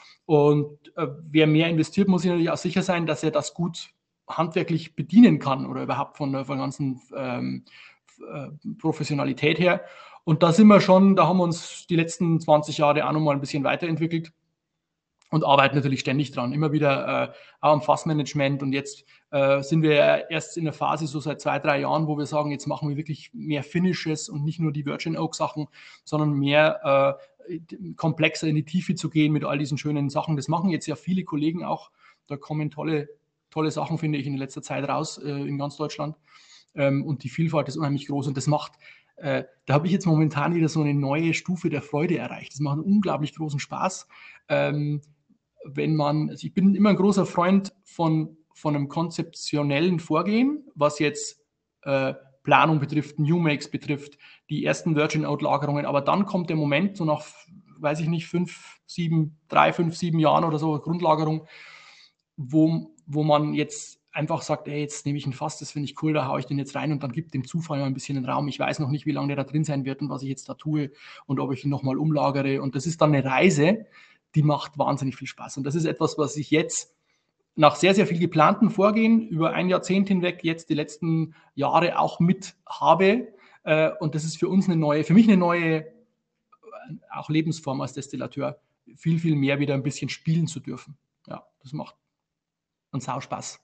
Und äh, wer mehr investiert, muss sich natürlich auch sicher sein, dass er das gut handwerklich bedienen kann oder überhaupt von der, von der ganzen ähm, äh, Professionalität her. Und da sind wir schon, da haben wir uns die letzten zwanzig Jahre auch noch mal ein bisschen weiterentwickelt und arbeiten natürlich ständig dran, immer wieder äh, auch am Fassmanagement. Und jetzt äh, sind wir erst in der Phase so seit zwei, drei Jahren, wo wir sagen, jetzt machen wir wirklich mehr Finishes und nicht nur die Virgin Oak Sachen, sondern mehr äh, komplexer in die Tiefe zu gehen mit all diesen schönen Sachen. Das machen jetzt ja viele Kollegen auch. Da kommen tolle, tolle Sachen, finde ich, in letzter Zeit raus äh, in ganz Deutschland. Ähm, und die Vielfalt ist unheimlich groß und das macht, äh, da habe ich jetzt momentan wieder so eine neue Stufe der Freude erreicht. Das macht einen unglaublich großen Spaß. Ähm, wenn man, also ich bin immer ein großer Freund von, von einem konzeptionellen Vorgehen, was jetzt äh, Planung betrifft, New Makes betrifft, die ersten Virgin Out Lagerungen, aber dann kommt der Moment, so nach weiß ich nicht, fünf, sieben, drei, fünf, sieben Jahren oder so, Grundlagerung, wo, wo man jetzt einfach sagt, ey, jetzt nehme ich ein Fass, das finde ich cool, da haue ich den jetzt rein und dann gibt dem Zufall mal ein bisschen den Raum. Ich weiß noch nicht, wie lange der da drin sein wird und was ich jetzt da tue und ob ich ihn nochmal umlagere. Und das ist dann eine Reise, die macht wahnsinnig viel Spaß. Und das ist etwas, was ich jetzt nach sehr, sehr viel geplanten Vorgehen über ein Jahrzehnt hinweg jetzt die letzten Jahre auch mit habe. Und das ist für uns eine neue, für mich eine neue auch Lebensform als Destillateur, viel, viel mehr wieder ein bisschen spielen zu dürfen. Ja, das macht einen sau Spaß.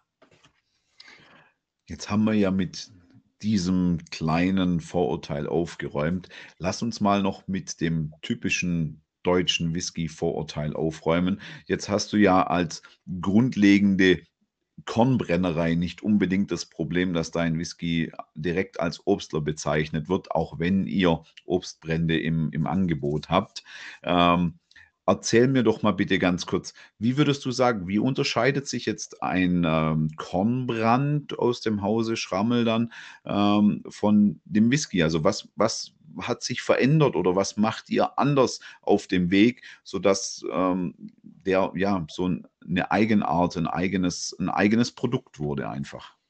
Jetzt haben wir ja mit diesem kleinen Vorurteil aufgeräumt. Lass uns mal noch mit dem typischen deutschen Whisky-Vorurteil aufräumen. Jetzt hast du ja als grundlegende Kornbrennerei nicht unbedingt das Problem, dass dein Whisky direkt als Obstler bezeichnet wird, auch wenn ihr Obstbrände im, im Angebot habt. Ähm, Erzähl mir doch mal bitte ganz kurz, wie würdest du sagen, wie unterscheidet sich jetzt ein ähm, Kornbrand aus dem Hause Schrammel dann ähm, von dem Whisky? Also was, was hat sich verändert oder was macht ihr anders auf dem Weg, sodass ähm, der ja so eine Eigenart, ein eigenes, ein eigenes Produkt wurde einfach?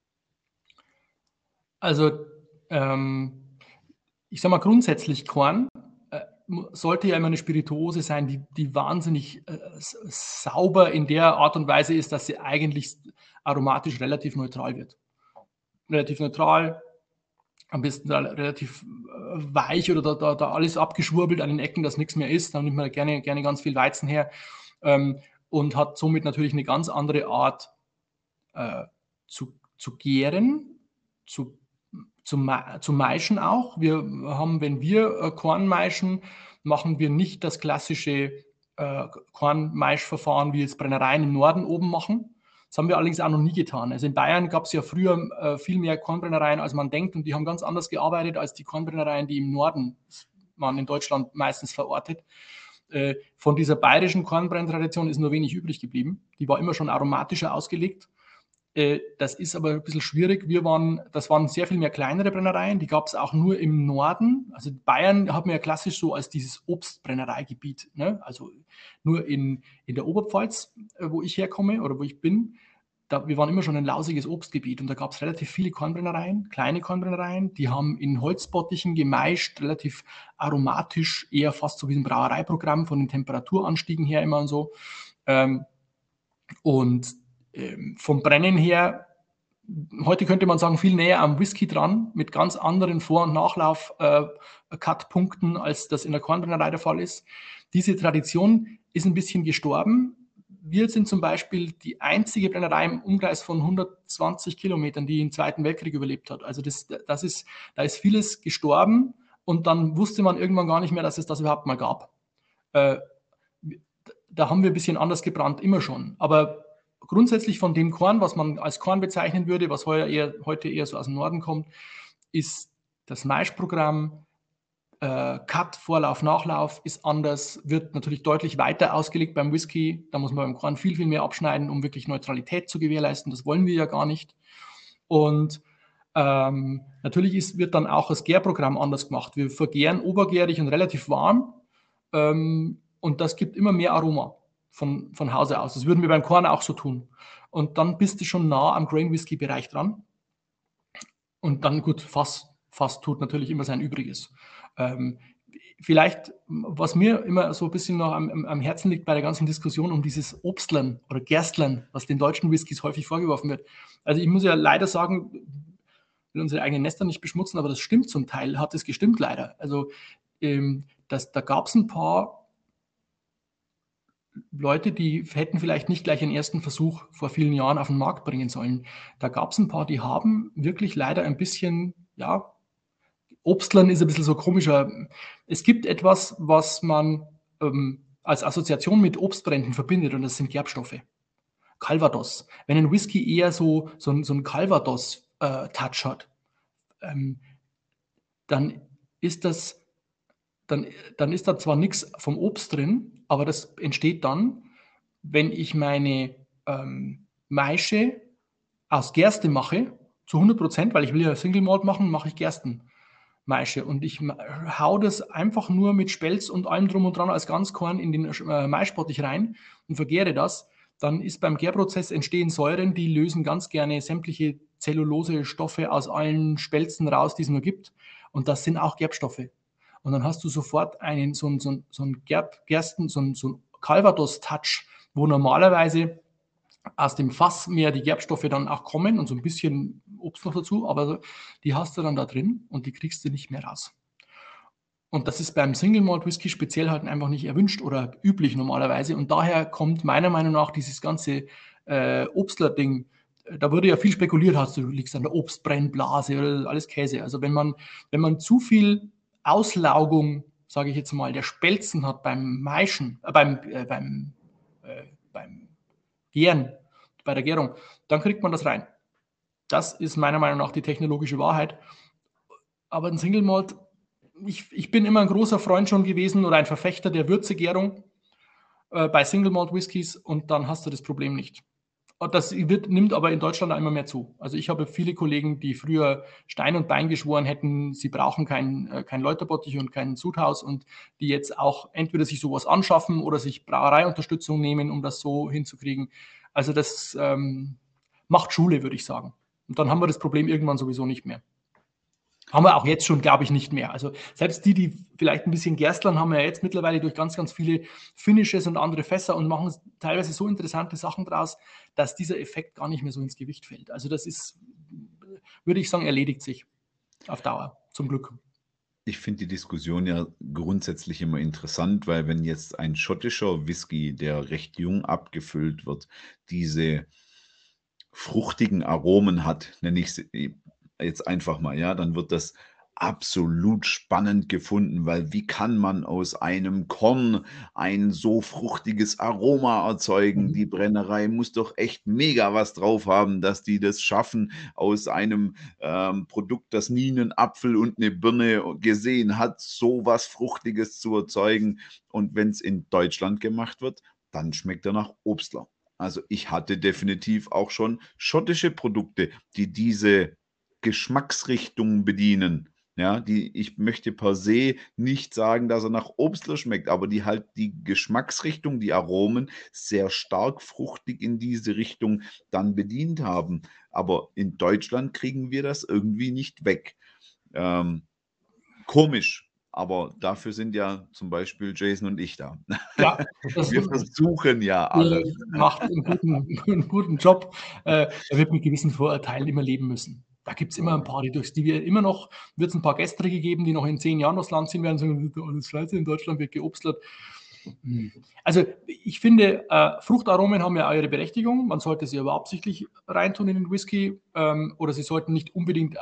Also ähm, ich sage mal grundsätzlich, Korn äh, sollte ja immer eine Spirituose sein, die, die wahnsinnig äh, sauber in der Art und Weise ist, dass sie eigentlich aromatisch relativ neutral wird. Relativ neutral, am besten relativ äh, weich oder da, da, da alles abgeschwurbelt an den Ecken, dass nichts mehr ist. Dann nimmt man gerne, gerne ganz viel Weizen her ähm, und hat somit natürlich eine ganz andere Art äh, zu, zu gären, zu Zum, zum Maischen auch. Wir haben, wenn wir äh, Korn maischen, machen wir nicht das klassische äh, Kornmaischverfahren, wie jetzt Brennereien im Norden oben machen. Das haben wir allerdings auch noch nie getan. Also in Bayern gab es ja früher äh, viel mehr Kornbrennereien, als man denkt, und die haben ganz anders gearbeitet als die Kornbrennereien, die im Norden waren in Deutschland meistens verortet. Äh, von dieser bayerischen Kornbrenntradition ist nur wenig übrig geblieben. Die war immer schon aromatischer ausgelegt. Das ist aber ein bisschen schwierig. Wir waren, das waren sehr viel mehr kleinere Brennereien, die gab es auch nur im Norden. Also Bayern hat man ja klassisch so als dieses Obstbrennereigebiet, ne? Also nur in, in der Oberpfalz, wo ich herkomme oder wo ich bin, da, wir waren immer schon ein lausiges Obstgebiet und da gab es relativ viele Kornbrennereien, kleine Kornbrennereien, die haben in Holzbottichen gemeischt, relativ aromatisch, eher fast so wie ein Brauereiprogramm von den Temperaturanstiegen her immer und so. Und vom Brennen her, heute könnte man sagen, viel näher am Whisky dran, mit ganz anderen Vor- und Nachlauf-Cut-Punkten, äh, als das in der Kornbrennerei der Fall ist. Diese Tradition ist ein bisschen gestorben. Wir sind zum Beispiel die einzige Brennerei im Umkreis von hundertzwanzig Kilometern, die den Zweiten Weltkrieg überlebt hat. Also das, das ist, da ist vieles gestorben und dann wusste man irgendwann gar nicht mehr, dass es das überhaupt mal gab. Äh, da haben wir ein bisschen anders gebrannt, immer schon. Aber grundsätzlich von dem Korn, was man als Korn bezeichnen würde, was heute eher, heute eher so aus dem Norden kommt, ist das Maischprogramm, äh, Cut, Vorlauf, Nachlauf ist anders, wird natürlich deutlich weiter ausgelegt beim Whisky. Da muss man beim Korn viel, viel mehr abschneiden, um wirklich Neutralität zu gewährleisten. Das wollen wir ja gar nicht. Und ähm, natürlich ist, wird dann auch das Gärprogramm anders gemacht. Wir vergären obergärig und relativ warm ähm, und das gibt immer mehr Aroma. Von, von Hause aus. Das würden wir beim Korn auch so tun. Und dann bist du schon nah am Grain-Whisky-Bereich dran. Und dann, gut, Fass, Fass tut natürlich immer sein Übriges. Ähm, vielleicht, was mir immer so ein bisschen noch am, am Herzen liegt bei der ganzen Diskussion um dieses Obstlern oder Gerstlern, was den deutschen Whiskys häufig vorgeworfen wird. Also ich muss ja leider sagen, will unsere eigenen Nester nicht beschmutzen, aber das stimmt zum Teil, hat es gestimmt leider. Also ähm, das, da gab es ein paar Leute, die hätten vielleicht nicht gleich einen ersten Versuch vor vielen Jahren auf den Markt bringen sollen. Da gab es ein paar, die haben wirklich leider ein bisschen, ja, Obstlern ist ein bisschen so komischer. Es gibt etwas, was man ähm, als Assoziation mit Obstbränden verbindet und das sind Gerbstoffe. Calvados. Wenn ein Whisky eher so, so, so einen Calvados-Touch äh, hat, ähm, dann ist das Dann, dann ist da zwar nichts vom Obst drin, aber das entsteht dann, wenn ich meine ähm, Maische aus Gerste mache, zu hundert Prozent, weil ich will ja Single Malt machen, mache ich Gersten. Maische und ich hau das einfach nur mit Spelz und allem drum und dran als Ganzkorn in den äh, Maisbottich rein und vergäre das, dann ist beim Gärprozess entstehen Säuren, die lösen ganz gerne sämtliche Zellulose-Stoffe aus allen Spelzen raus, die es nur gibt. Und das sind auch Gerbstoffe. Und dann hast du sofort einen, so einen, so einen, so einen Gerb, Gersten, so einen, so einen Calvados-Touch, wo normalerweise aus dem Fass mehr die Gerbstoffe dann auch kommen und so ein bisschen Obst noch dazu, aber die hast du dann da drin und die kriegst du nicht mehr raus. Und das ist beim Single Malt Whisky speziell halt einfach nicht erwünscht oder üblich normalerweise. Und daher kommt meiner Meinung nach dieses ganze äh, Obstler-Ding. Da wurde ja viel spekuliert, hast du liegst an der Obstbrennblase oder alles Käse. Also wenn man, wenn man zu viel Auslaugung, sage ich jetzt mal, der Spelzen hat beim Maischen, äh, beim, äh, beim, äh, beim Gären, bei der Gärung, dann kriegt man das rein. Das ist meiner Meinung nach die technologische Wahrheit. Aber ein Single Malt, ich, ich bin immer ein großer Freund schon gewesen oder ein Verfechter der Würzegärung äh, bei Single Malt Whiskys und dann hast du das Problem nicht. Und das wird, nimmt aber in Deutschland immer mehr zu. Also ich habe viele Kollegen, die früher Stein und Bein geschworen hätten, sie brauchen kein, äh, kein Läuterbottich und kein Sudhaus und die jetzt auch entweder sich sowas anschaffen oder sich Brauereiunterstützung nehmen, um das so hinzukriegen. Also das ähm, macht Schule, würde ich sagen. Und dann haben wir das Problem irgendwann sowieso nicht mehr. Haben wir auch jetzt schon, glaube ich, nicht mehr. Also selbst die, die vielleicht ein bisschen gerstlern, haben wir ja jetzt mittlerweile durch ganz, ganz viele Finishes und andere Fässer und machen teilweise so interessante Sachen draus, dass dieser Effekt gar nicht mehr so ins Gewicht fällt. Also das ist, würde ich sagen, erledigt sich auf Dauer, zum Glück. Ich finde die Diskussion ja grundsätzlich immer interessant, weil wenn jetzt ein schottischer Whisky, der recht jung abgefüllt wird, diese fruchtigen Aromen hat, nenne ich sie jetzt einfach mal, ja, dann wird das absolut spannend gefunden, weil wie kann man aus einem Korn ein so fruchtiges Aroma erzeugen? Die Brennerei muss doch echt mega was drauf haben, dass die das schaffen, aus einem ähm, Produkt, das nie einen Apfel und eine Birne gesehen hat, so was Fruchtiges zu erzeugen. Und wenn es in Deutschland gemacht wird, dann schmeckt er nach Obstler. Also ich hatte definitiv auch schon schottische Produkte, die diese Geschmacksrichtungen bedienen. Ja, die, ich möchte per se nicht sagen, dass er nach Obstler schmeckt, aber die halt die Geschmacksrichtung, die Aromen sehr stark fruchtig in diese Richtung dann bedient haben. Aber in Deutschland kriegen wir das irgendwie nicht weg. Ähm, komisch, aber dafür sind ja zum Beispiel Jason und ich da. Ja, das wir versuchen ja alles. Macht einen guten, einen guten Job. Äh, er wird mit gewissen Vorurteilen immer leben müssen. Da gibt es immer ein paar, die durchs die wir immer noch, wird es ein paar Gestrige geben, die noch in zehn Jahren aufs Land ziehen werden und sagen, alles scheiße, in Deutschland wird geobstlert. Also ich finde, äh, Fruchtaromen haben ja auch ihre Berechtigung. Man sollte sie aber absichtlich reintun in den Whisky ähm, oder sie sollten nicht unbedingt äh,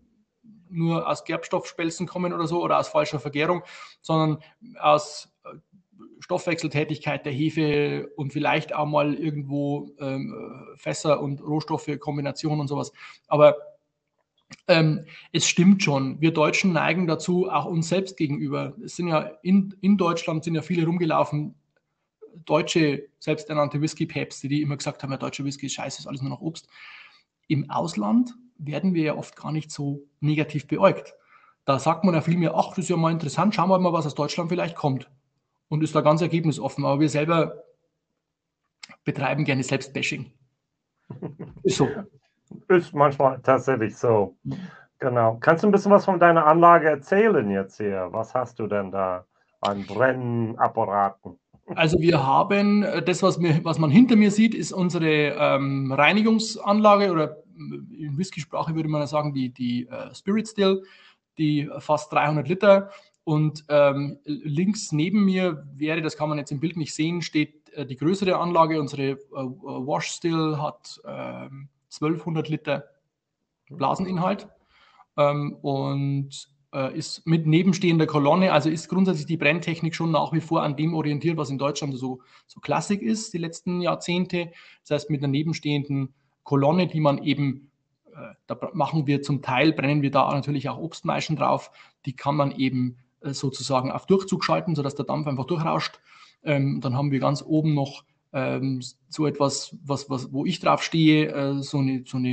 nur aus Gerbstoffspelzen kommen oder so oder aus falscher Vergärung, sondern aus äh, Stoffwechseltätigkeit der Hefe und vielleicht auch mal irgendwo ähm, Fässer und Rohstoffe, Kombination und sowas. Aber ähm, es stimmt schon, wir Deutschen neigen dazu, auch uns selbst gegenüber. Es sind ja in, in Deutschland sind ja viele rumgelaufen, deutsche selbsternannte Whisky-Päpste, die immer gesagt haben, ja, deutscher Whisky ist scheiße, ist alles nur noch Obst. Im Ausland werden wir ja oft gar nicht so negativ beäugt. Da sagt man ja viel mehr, ach, das ist ja mal interessant, schauen wir mal, was aus Deutschland vielleicht kommt. Und ist da ganz ergebnisoffen. Aber wir selber betreiben gerne Selbstbashing. Ist so. Ist manchmal tatsächlich so. Genau. Kannst du ein bisschen was von deiner Anlage erzählen jetzt hier? Was hast du denn da an Brennapparaten? Also wir haben, das, was, mir, was man hinter mir sieht, ist unsere ähm, Reinigungsanlage oder in Whisky-Sprache würde man sagen, die, die uh, Spirit Still, die fast dreihundert Liter. Und ähm, links neben mir wäre, das kann man jetzt im Bild nicht sehen, steht äh, die größere Anlage. Unsere äh, Wash Still hat äh, zwölfhundert Liter Blaseninhalt ähm, und äh, ist mit nebenstehender Kolonne, also ist grundsätzlich die Brenntechnik schon nach wie vor an dem orientiert, was in Deutschland so, so Klassik ist, die letzten Jahrzehnte. Das heißt, mit einer nebenstehenden Kolonne, die man eben, äh, da machen wir zum Teil, brennen wir da natürlich auch Obstmaischen drauf, die kann man eben sozusagen auf Durchzug schalten, sodass der Dampf einfach durchrauscht. Ähm, dann haben wir ganz oben noch ähm, so etwas, was, was, wo ich drauf stehe, äh, so, eine, so eine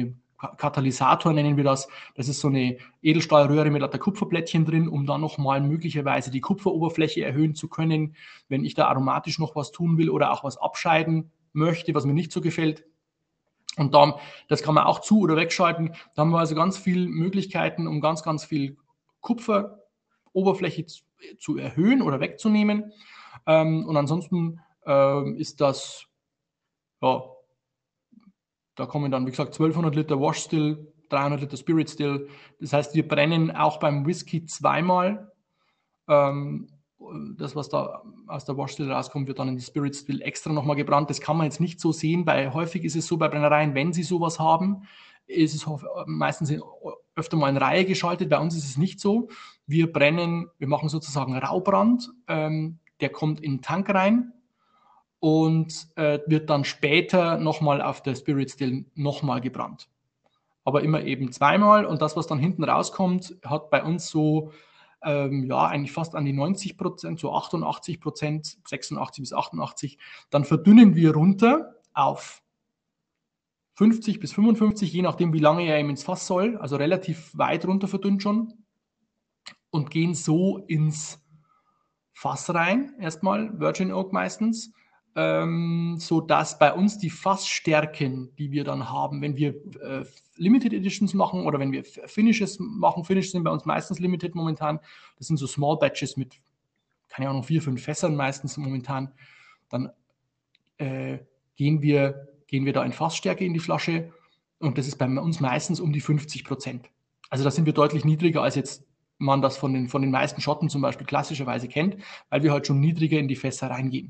Katalysator nennen wir das. Das ist so eine Edelstahlröhre mit lauter Kupferplättchen drin, um dann nochmal möglicherweise die Kupferoberfläche erhöhen zu können, wenn ich da aromatisch noch was tun will oder auch was abscheiden möchte, was mir nicht so gefällt. Und dann, das kann man auch zu- oder wegschalten. Da haben wir also ganz viele Möglichkeiten, um ganz, ganz viel Kupferoberfläche zu, zu erhöhen oder wegzunehmen. Ähm, und ansonsten ähm, ist das, ja, da kommen dann, wie gesagt, zwölfhundert Liter Wash Still, dreihundert Liter Spirit Still. Das heißt, wir brennen auch beim Whisky zweimal. Ähm, das, was da aus der Wash Still rauskommt, wird dann in die Spirit Still extra nochmal gebrannt. Das kann man jetzt nicht so sehen, weil häufig ist es so bei Brennereien, wenn sie sowas haben, ist es meistens öfter mal in Reihe geschaltet. Bei uns ist es nicht so. Wir brennen, wir machen sozusagen Raubrand. Ähm, der kommt in den Tank rein und äh, wird dann später nochmal auf der Spirit Still nochmal gebrannt. Aber immer eben zweimal. Und das, was dann hinten rauskommt, hat bei uns so ähm, ja, eigentlich fast an die neunzig Prozent, so achtundachtzig Prozent, sechsundachtzig bis achtundachtzig. Dann verdünnen wir runter auf fünfzig bis fünfundfünfzig, je nachdem, wie lange er eben ins Fass soll. Also relativ weit runter verdünnt schon. Und gehen so ins Fass rein, erstmal, Virgin Oak meistens, ähm, sodass bei uns die Fassstärken, die wir dann haben, wenn wir äh, Limited Editions machen oder wenn wir Finishes machen, Finishes sind bei uns meistens Limited momentan, das sind so Small Batches mit, keine Ahnung, vier, fünf Fässern meistens momentan, dann äh, gehen, wir, gehen wir da in Fassstärke in die Flasche und das ist bei uns meistens um die fünfzig Prozent. Also da sind wir deutlich niedriger, als jetzt man das von den, von den meisten Schotten zum Beispiel klassischerweise kennt, weil wir halt schon niedriger in die Fässer reingehen.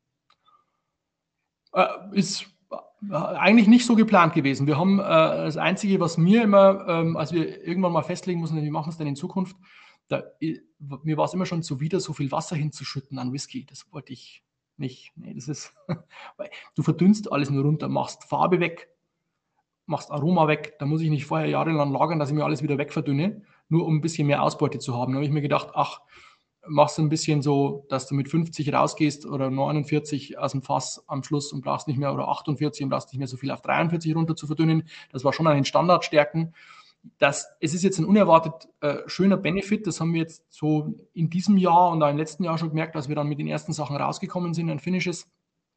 Äh, ist äh, eigentlich nicht so geplant gewesen. Wir haben äh, das Einzige, was mir immer, ähm, als wir irgendwann mal festlegen mussten, wie machen wir es denn in Zukunft, da, mir war es immer schon zuwider, so viel Wasser hinzuschütten an Whisky. Das wollte ich nicht. Nee, das ist, du verdünnst alles nur runter, machst Farbe weg, machst Aroma weg. Da muss ich nicht vorher jahrelang lagern, dass ich mir alles wieder wegverdünne, nur um ein bisschen mehr Ausbeute zu haben. Da habe ich mir gedacht, ach, machst du ein bisschen so, dass du mit fünfzig rausgehst oder neunundvierzig aus dem Fass am Schluss und brauchst nicht mehr, oder achtundvierzig und brauchst nicht mehr so viel auf dreiundvierzig runter zu verdünnen. Das war schon an den Standardstärken. Das, es ist jetzt ein unerwartet äh, schöner Benefit. Das haben wir jetzt so in diesem Jahr und auch im letzten Jahr schon gemerkt, dass wir dann mit den ersten Sachen rausgekommen sind, an Finishes,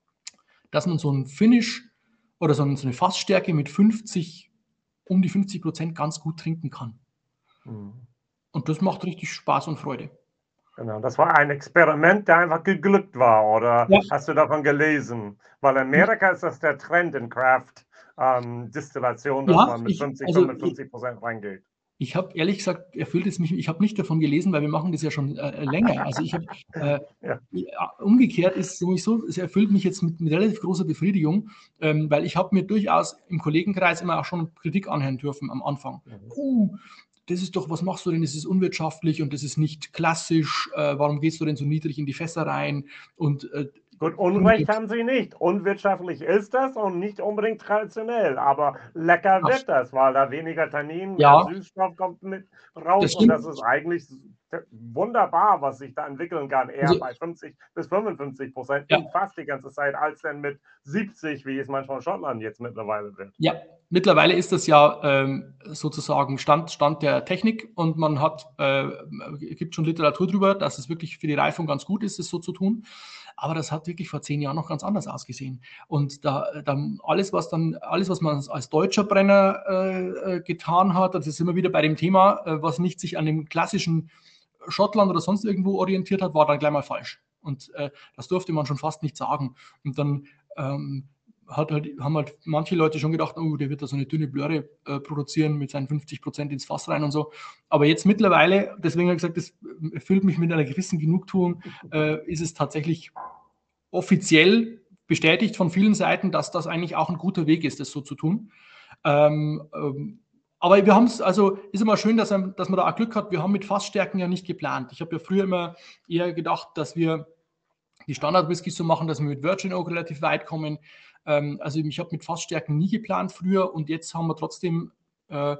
dass man so ein Finish oder so eine Fassstärke mit fünfzig, um die fünfzig Prozent ganz gut trinken kann. Mhm. Und das macht richtig Spaß und Freude. Genau, das war ein Experiment, der einfach geglückt war, oder ja. Hast du davon gelesen? Weil in Amerika ist das der Trend in Craft-Distillation, ähm, dass ja, man mit ich, fünfzig, also fünfundfünfzig Prozent reingeht. Ich habe ehrlich gesagt, erfüllt es mich, ich habe nicht davon gelesen, weil wir machen das ja schon äh, länger. Also ich habe, äh, ja. umgekehrt ist sowieso, es erfüllt mich jetzt mit, mit relativ großer Befriedigung, ähm, weil ich habe mir durchaus im Kollegenkreis immer auch schon Kritik anhören dürfen am Anfang. Mhm. Uh, das ist doch, was machst du denn, das ist unwirtschaftlich und das ist nicht klassisch, äh, warum gehst du denn so niedrig in die Fässer rein? Und äh, gut, Unrecht haben sie nicht. Unwirtschaftlich ist das und nicht unbedingt traditionell, aber lecker Ach. wird das, weil da weniger Tannin, ja. mehr Süßstoff kommt mit raus das und das ist eigentlich wunderbar, was sich da entwickeln kann, eher also, bei fünfzig bis fünfundfünfzig Prozent ja. fast die ganze Zeit, als denn mit siebzig, wie es manchmal in Schottland jetzt mittlerweile wird. Ja, mittlerweile ist das ja ähm, sozusagen Stand, Stand der Technik und man hat, äh, gibt schon Literatur darüber, dass es wirklich für die Reifung ganz gut ist, es so zu tun. Aber das hat wirklich vor zehn Jahren noch ganz anders ausgesehen. Und da, da alles, was dann, alles, was man als deutscher Brenner äh, getan hat, das ist immer wieder bei dem Thema, äh, was nicht sich an dem klassischen Schottland oder sonst irgendwo orientiert hat, war dann gleich mal falsch. Und äh, das durfte man schon fast nicht sagen. Und dann ähm, hat halt, haben halt manche Leute schon gedacht, oh, der wird da so eine dünne Blöre äh, produzieren mit seinen fünfzig Prozent ins Fass rein und so. Aber jetzt mittlerweile, deswegen habe ich gesagt, das erfüllt mich mit einer gewissen Genugtuung, äh, ist es tatsächlich offiziell bestätigt von vielen Seiten, dass das eigentlich auch ein guter Weg ist, das so zu tun. Ähm, ähm, aber wir haben es, also ist immer schön, dass, dass man da auch Glück hat. Wir haben mit Fassstärken ja nicht geplant. Ich habe ja früher immer eher gedacht, dass wir die Standard-Whiskys so machen, dass wir mit Virgin Oak relativ weit kommen. Ähm, also ich habe mit Fassstärken nie geplant früher und jetzt haben wir trotzdem, äh,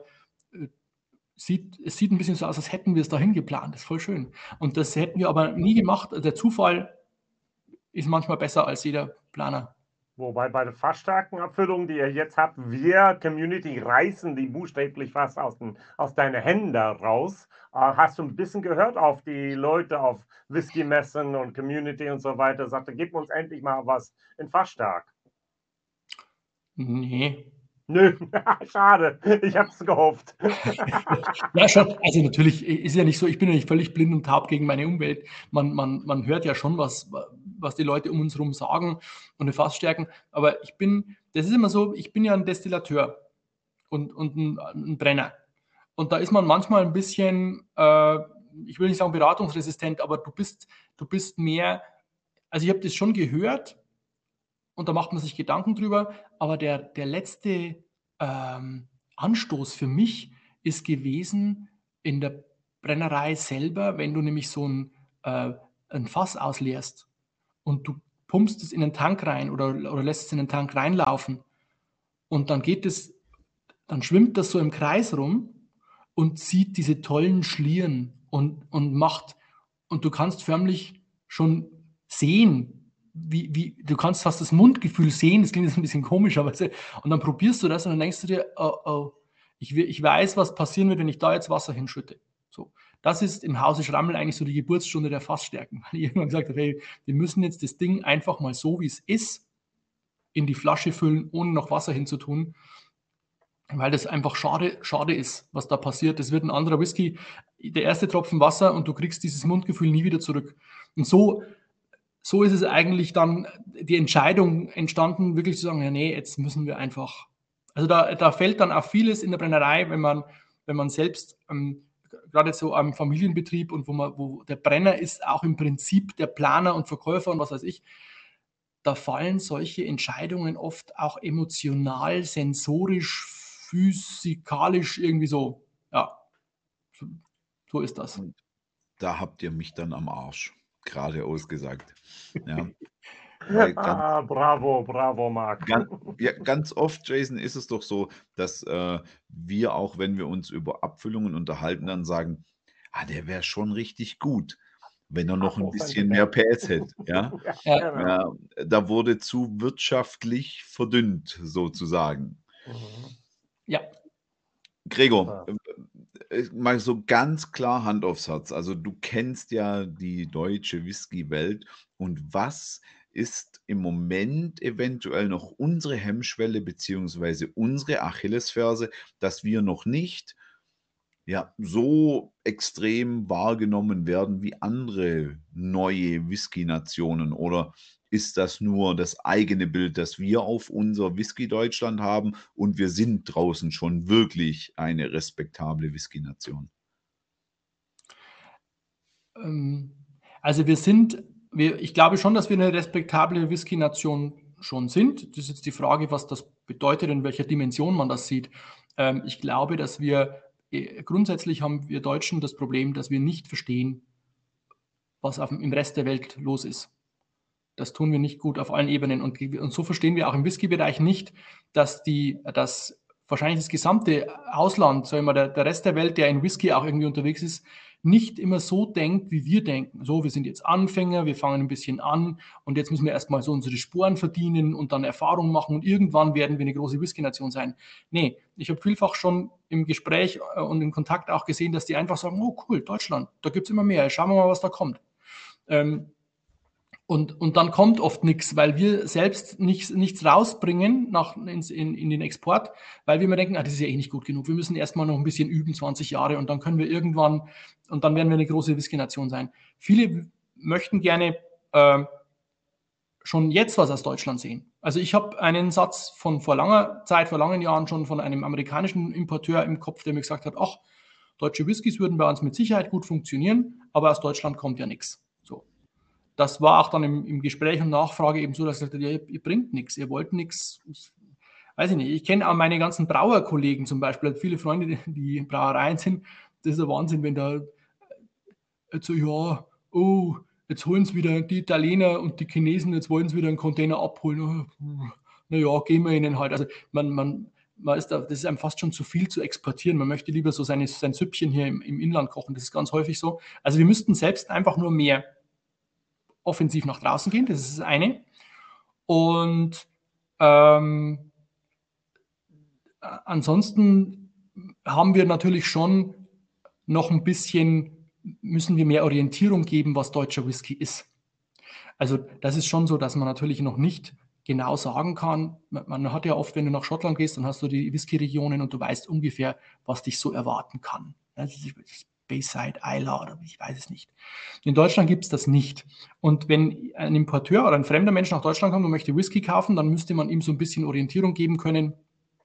sieht, es sieht ein bisschen so aus, als hätten wir es dahin geplant. Das ist voll schön. Und das hätten wir aber nie gemacht. Der Zufall ist manchmal besser als jeder Planer. Wobei bei der fast starken Abfüllung, die ihr jetzt habt, wir Community reißen die buchstäblich fast aus, den, aus deinen Händen raus. Äh, hast du ein bisschen gehört auf die Leute auf Whisky-Messen und Community und so weiter? Sagte, gib uns endlich mal was in fast stark. Nee. Nö, schade. Ich habe es gehofft. Ja, schon. Also natürlich ist ja nicht so, ich bin ja nicht völlig blind und taub gegen meine Umwelt. Man, man, man hört ja schon, was, was die Leute um uns herum sagen und die Fassstärken. Aber ich bin, das ist immer so, ich bin ja ein Destillateur und, und ein, ein Brenner. Und da ist man manchmal ein bisschen, äh, ich will nicht sagen beratungsresistent, aber du bist, du bist mehr, also ich habe das schon gehört und da macht man sich Gedanken drüber, aber der, der letzte ähm, Anstoß für mich ist gewesen in der Brennerei selber, wenn du nämlich so ein, äh, ein Fass ausleerst und du pumpst es in den Tank rein oder, oder lässt es in den Tank reinlaufen und dann geht es, dann schwimmt das so im Kreis rum und zieht diese tollen Schlieren und, und macht, und du kannst förmlich schon sehen, wie, wie, du kannst fast das Mundgefühl sehen, das klingt jetzt ein bisschen komisch, aber und dann probierst du das und dann denkst du dir, oh, oh, ich, ich weiß, was passieren wird, wenn ich da jetzt Wasser hinschütte. So, das ist im Hause Schrammel eigentlich so die Geburtsstunde der Fassstärken, weil ich irgendwann gesagt habe, hey, wir müssen jetzt das Ding einfach mal so, wie es ist, in die Flasche füllen, ohne noch Wasser hinzutun, weil das einfach schade, schade ist, was da passiert. Das wird ein anderer Whisky, der erste Tropfen Wasser und du kriegst dieses Mundgefühl nie wieder zurück. Und so, so ist es eigentlich dann die Entscheidung entstanden, wirklich zu sagen, ja, nee, jetzt müssen wir einfach, also da, da fällt dann auch vieles in der Brennerei, wenn man, wenn man selbst, ähm, gerade so am Familienbetrieb und wo man, wo der Brenner ist auch im Prinzip der Planer und Verkäufer und was weiß ich, da fallen solche Entscheidungen oft auch emotional, sensorisch, physikalisch irgendwie so. Ja, so, so ist das. Und da habt ihr mich dann am Arsch, geradeaus gesagt. Ja, weil ganz, Ah, bravo, bravo, Marc. ganz, ja, ganz oft, Jason, ist es doch so, dass äh, wir auch, wenn wir uns über Abfüllungen unterhalten, dann sagen, ah, der wäre schon richtig gut, wenn er noch ein bisschen mehr P S hätte. Ja? Ja, Ja. genau. Ja, da wurde zu wirtschaftlich verdünnt, sozusagen. Mhm. Ja, Gregor, Super. äh, äh, mal so ganz klar Hand aufs Herz. Also du kennst ja die deutsche Whisky-Welt und was ist im Moment eventuell noch unsere Hemmschwelle beziehungsweise unsere Achillesferse, dass wir noch nicht ja, so extrem wahrgenommen werden wie andere neue Whisky-Nationen? Oder ist das nur das eigene Bild, das wir auf unser Whisky-Deutschland haben und wir sind draußen schon wirklich eine respektable Whisky-Nation? ähm, also wir sind, wir, ich glaube schon, dass wir eine respektable Whisky-Nation schon sind. Das ist jetzt die Frage, was das bedeutet, in welcher Dimension man das sieht. Ähm, ich glaube, dass wir, äh, grundsätzlich haben wir Deutschen das Problem, dass wir nicht verstehen, was auf, dem- im Rest der Welt los ist. Das tun wir nicht gut auf allen Ebenen. Und, und so verstehen wir auch im Whisky-Bereich nicht, dass die, dass wahrscheinlich das gesamte Ausland, sagen wir, der, der Rest der Welt, der in Whisky auch irgendwie unterwegs ist, nicht immer so denkt, wie wir denken. So, wir sind jetzt Anfänger, wir fangen ein bisschen an und jetzt müssen wir erstmal so unsere Sporen verdienen und dann Erfahrung machen und irgendwann werden wir eine große Whisky-Nation sein. Nee, ich habe vielfach schon im Gespräch und im Kontakt auch gesehen, dass die einfach sagen, oh cool, Deutschland, da gibt es immer mehr, schauen wir mal, was da kommt. Ähm, Und, und dann kommt oft nichts, weil wir selbst nichts, nichts rausbringen nach, ins, in, in den Export, weil wir immer denken, ah, das ist ja eh nicht gut genug. Wir müssen erstmal noch ein bisschen üben, zwanzig Jahre, und dann können wir irgendwann, und dann werden wir eine große Whisky-Nation sein. Viele möchten gerne äh, schon jetzt was aus Deutschland sehen. Also ich habe einen Satz von vor langer Zeit, vor langen Jahren schon von einem amerikanischen Importeur im Kopf, der mir gesagt hat, ach, deutsche Whiskys würden bei uns mit Sicherheit gut funktionieren, aber aus Deutschland kommt ja nichts. So. Das war auch dann im, im Gespräch und Nachfrage eben so, dass er gesagt hat, ja, ihr, ihr bringt nichts, ihr wollt nichts. Weiß ich nicht. Ich kenne auch meine ganzen Brauerkollegen zum Beispiel, viele Freunde, die, die in Brauereien sind. Das ist ein Wahnsinn, wenn da jetzt so, ja, oh, jetzt holen sie wieder die Italiener und die Chinesen, jetzt wollen sie wieder einen Container abholen. Naja, gehen wir ihnen halt. Also man, man, man ist da, das ist einem fast schon zu viel zu exportieren. Man möchte lieber so seine, sein Süppchen hier im, im Inland kochen. Das ist ganz häufig so. Also wir müssten selbst einfach nur mehr offensiv nach draußen gehen, das ist das eine. Und Ähm, ansonsten haben wir natürlich schon noch ein bisschen, müssen wir mehr Orientierung geben, was deutscher Whisky ist. Also das ist schon so, dass man natürlich noch nicht genau sagen kann. Man, man hat ja oft, wenn du nach Schottland gehst, dann hast du die Whisky-Regionen und du weißt ungefähr, was dich so erwarten kann. Das ist das Bayside, Islay oder ich weiß es nicht. In Deutschland gibt es das nicht. Und wenn ein Importeur oder ein fremder Mensch nach Deutschland kommt und möchte Whisky kaufen, dann müsste man ihm so ein bisschen Orientierung geben können,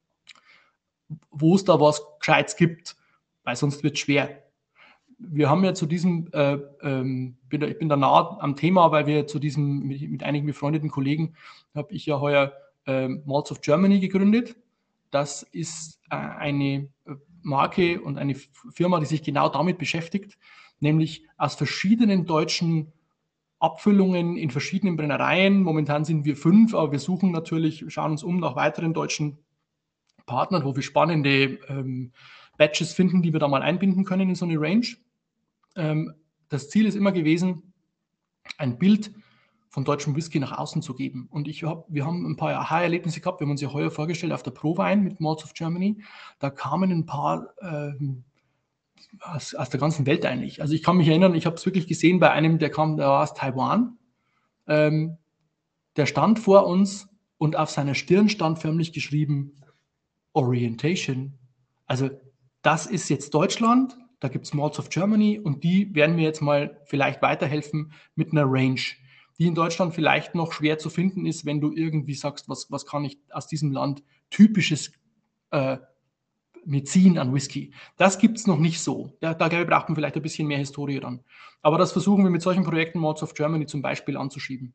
wo es da was Gescheites gibt, weil sonst wird es schwer. Wir haben ja zu diesem, äh, ähm, bin da, ich bin da nah am Thema, weil wir zu diesem, mit, mit einigen befreundeten Kollegen, habe ich ja heuer äh, Malts of Germany gegründet. Das ist äh, eine Marke und eine Firma, die sich genau damit beschäftigt, nämlich aus verschiedenen deutschen Abfüllungen in verschiedenen Brennereien. Momentan sind wir fünf, aber wir suchen natürlich, schauen uns um nach weiteren deutschen Partnern, wo wir spannende ähm, Batches finden, die wir da mal einbinden können in so eine Range. Ähm, das Ziel ist immer gewesen, ein Bild von deutschem Whisky nach außen zu geben. Und ich hab, wir haben ein paar Aha-Erlebnisse gehabt. Wir haben uns ja heuer vorgestellt auf der Prowein mit Malts of Germany. Da kamen ein paar ähm, aus, aus der ganzen Welt eigentlich. Also ich kann mich erinnern, ich habe es wirklich gesehen bei einem, der kam, der war aus Taiwan. Ähm, der stand vor uns und auf seiner Stirn stand förmlich geschrieben Orientation. Also das ist jetzt Deutschland, da gibt es Malts of Germany und die werden mir jetzt mal vielleicht weiterhelfen mit einer Range, die in Deutschland vielleicht noch schwer zu finden ist, wenn du irgendwie sagst, was, was kann ich aus diesem Land typisches äh, mir ziehen an Whisky. Das gibt es noch nicht so. Ja, da braucht man vielleicht ein bisschen mehr Historie dann. Aber das versuchen wir mit solchen Projekten Malts of Germany zum Beispiel anzuschieben.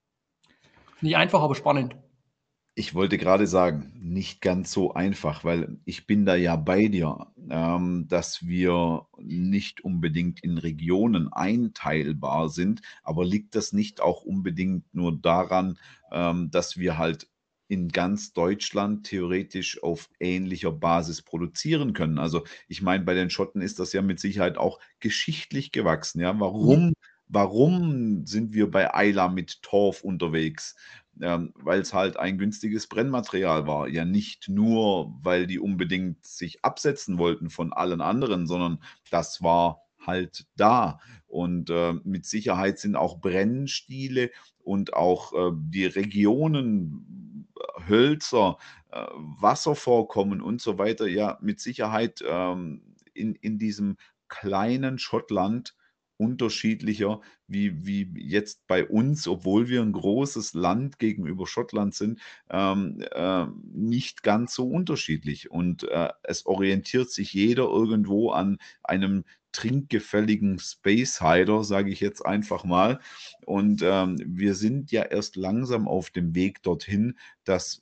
Nicht einfach, aber spannend. Ich wollte gerade sagen, nicht ganz so einfach, weil ich bin da ja bei dir, ähm, dass wir nicht unbedingt in Regionen einteilbar sind, aber liegt das nicht auch unbedingt nur daran, ähm, dass wir halt in ganz Deutschland theoretisch auf ähnlicher Basis produzieren können? Also ich meine, bei den Schotten ist das ja mit Sicherheit auch geschichtlich gewachsen. Ja? Warum, warum sind wir bei Islay mit Torf unterwegs? Ähm, weil es halt ein günstiges Brennmaterial war. Ja, nicht nur, weil die unbedingt sich absetzen wollten von allen anderen, sondern das war halt da. Und äh, mit Sicherheit sind auch Brennstile und auch äh, die Regionen, äh, Hölzer, äh, Wasservorkommen und so weiter, ja, mit Sicherheit ähm, in, in diesem kleinen Schottland unterschiedlicher wie, wie jetzt bei uns, obwohl wir ein großes Land gegenüber Schottland sind, ähm, äh, nicht ganz so unterschiedlich. Und äh, es orientiert sich jeder irgendwo an einem trinkgefälligen Space Hider, sage ich jetzt einfach mal. Und ähm, wir sind ja erst langsam auf dem Weg dorthin, dass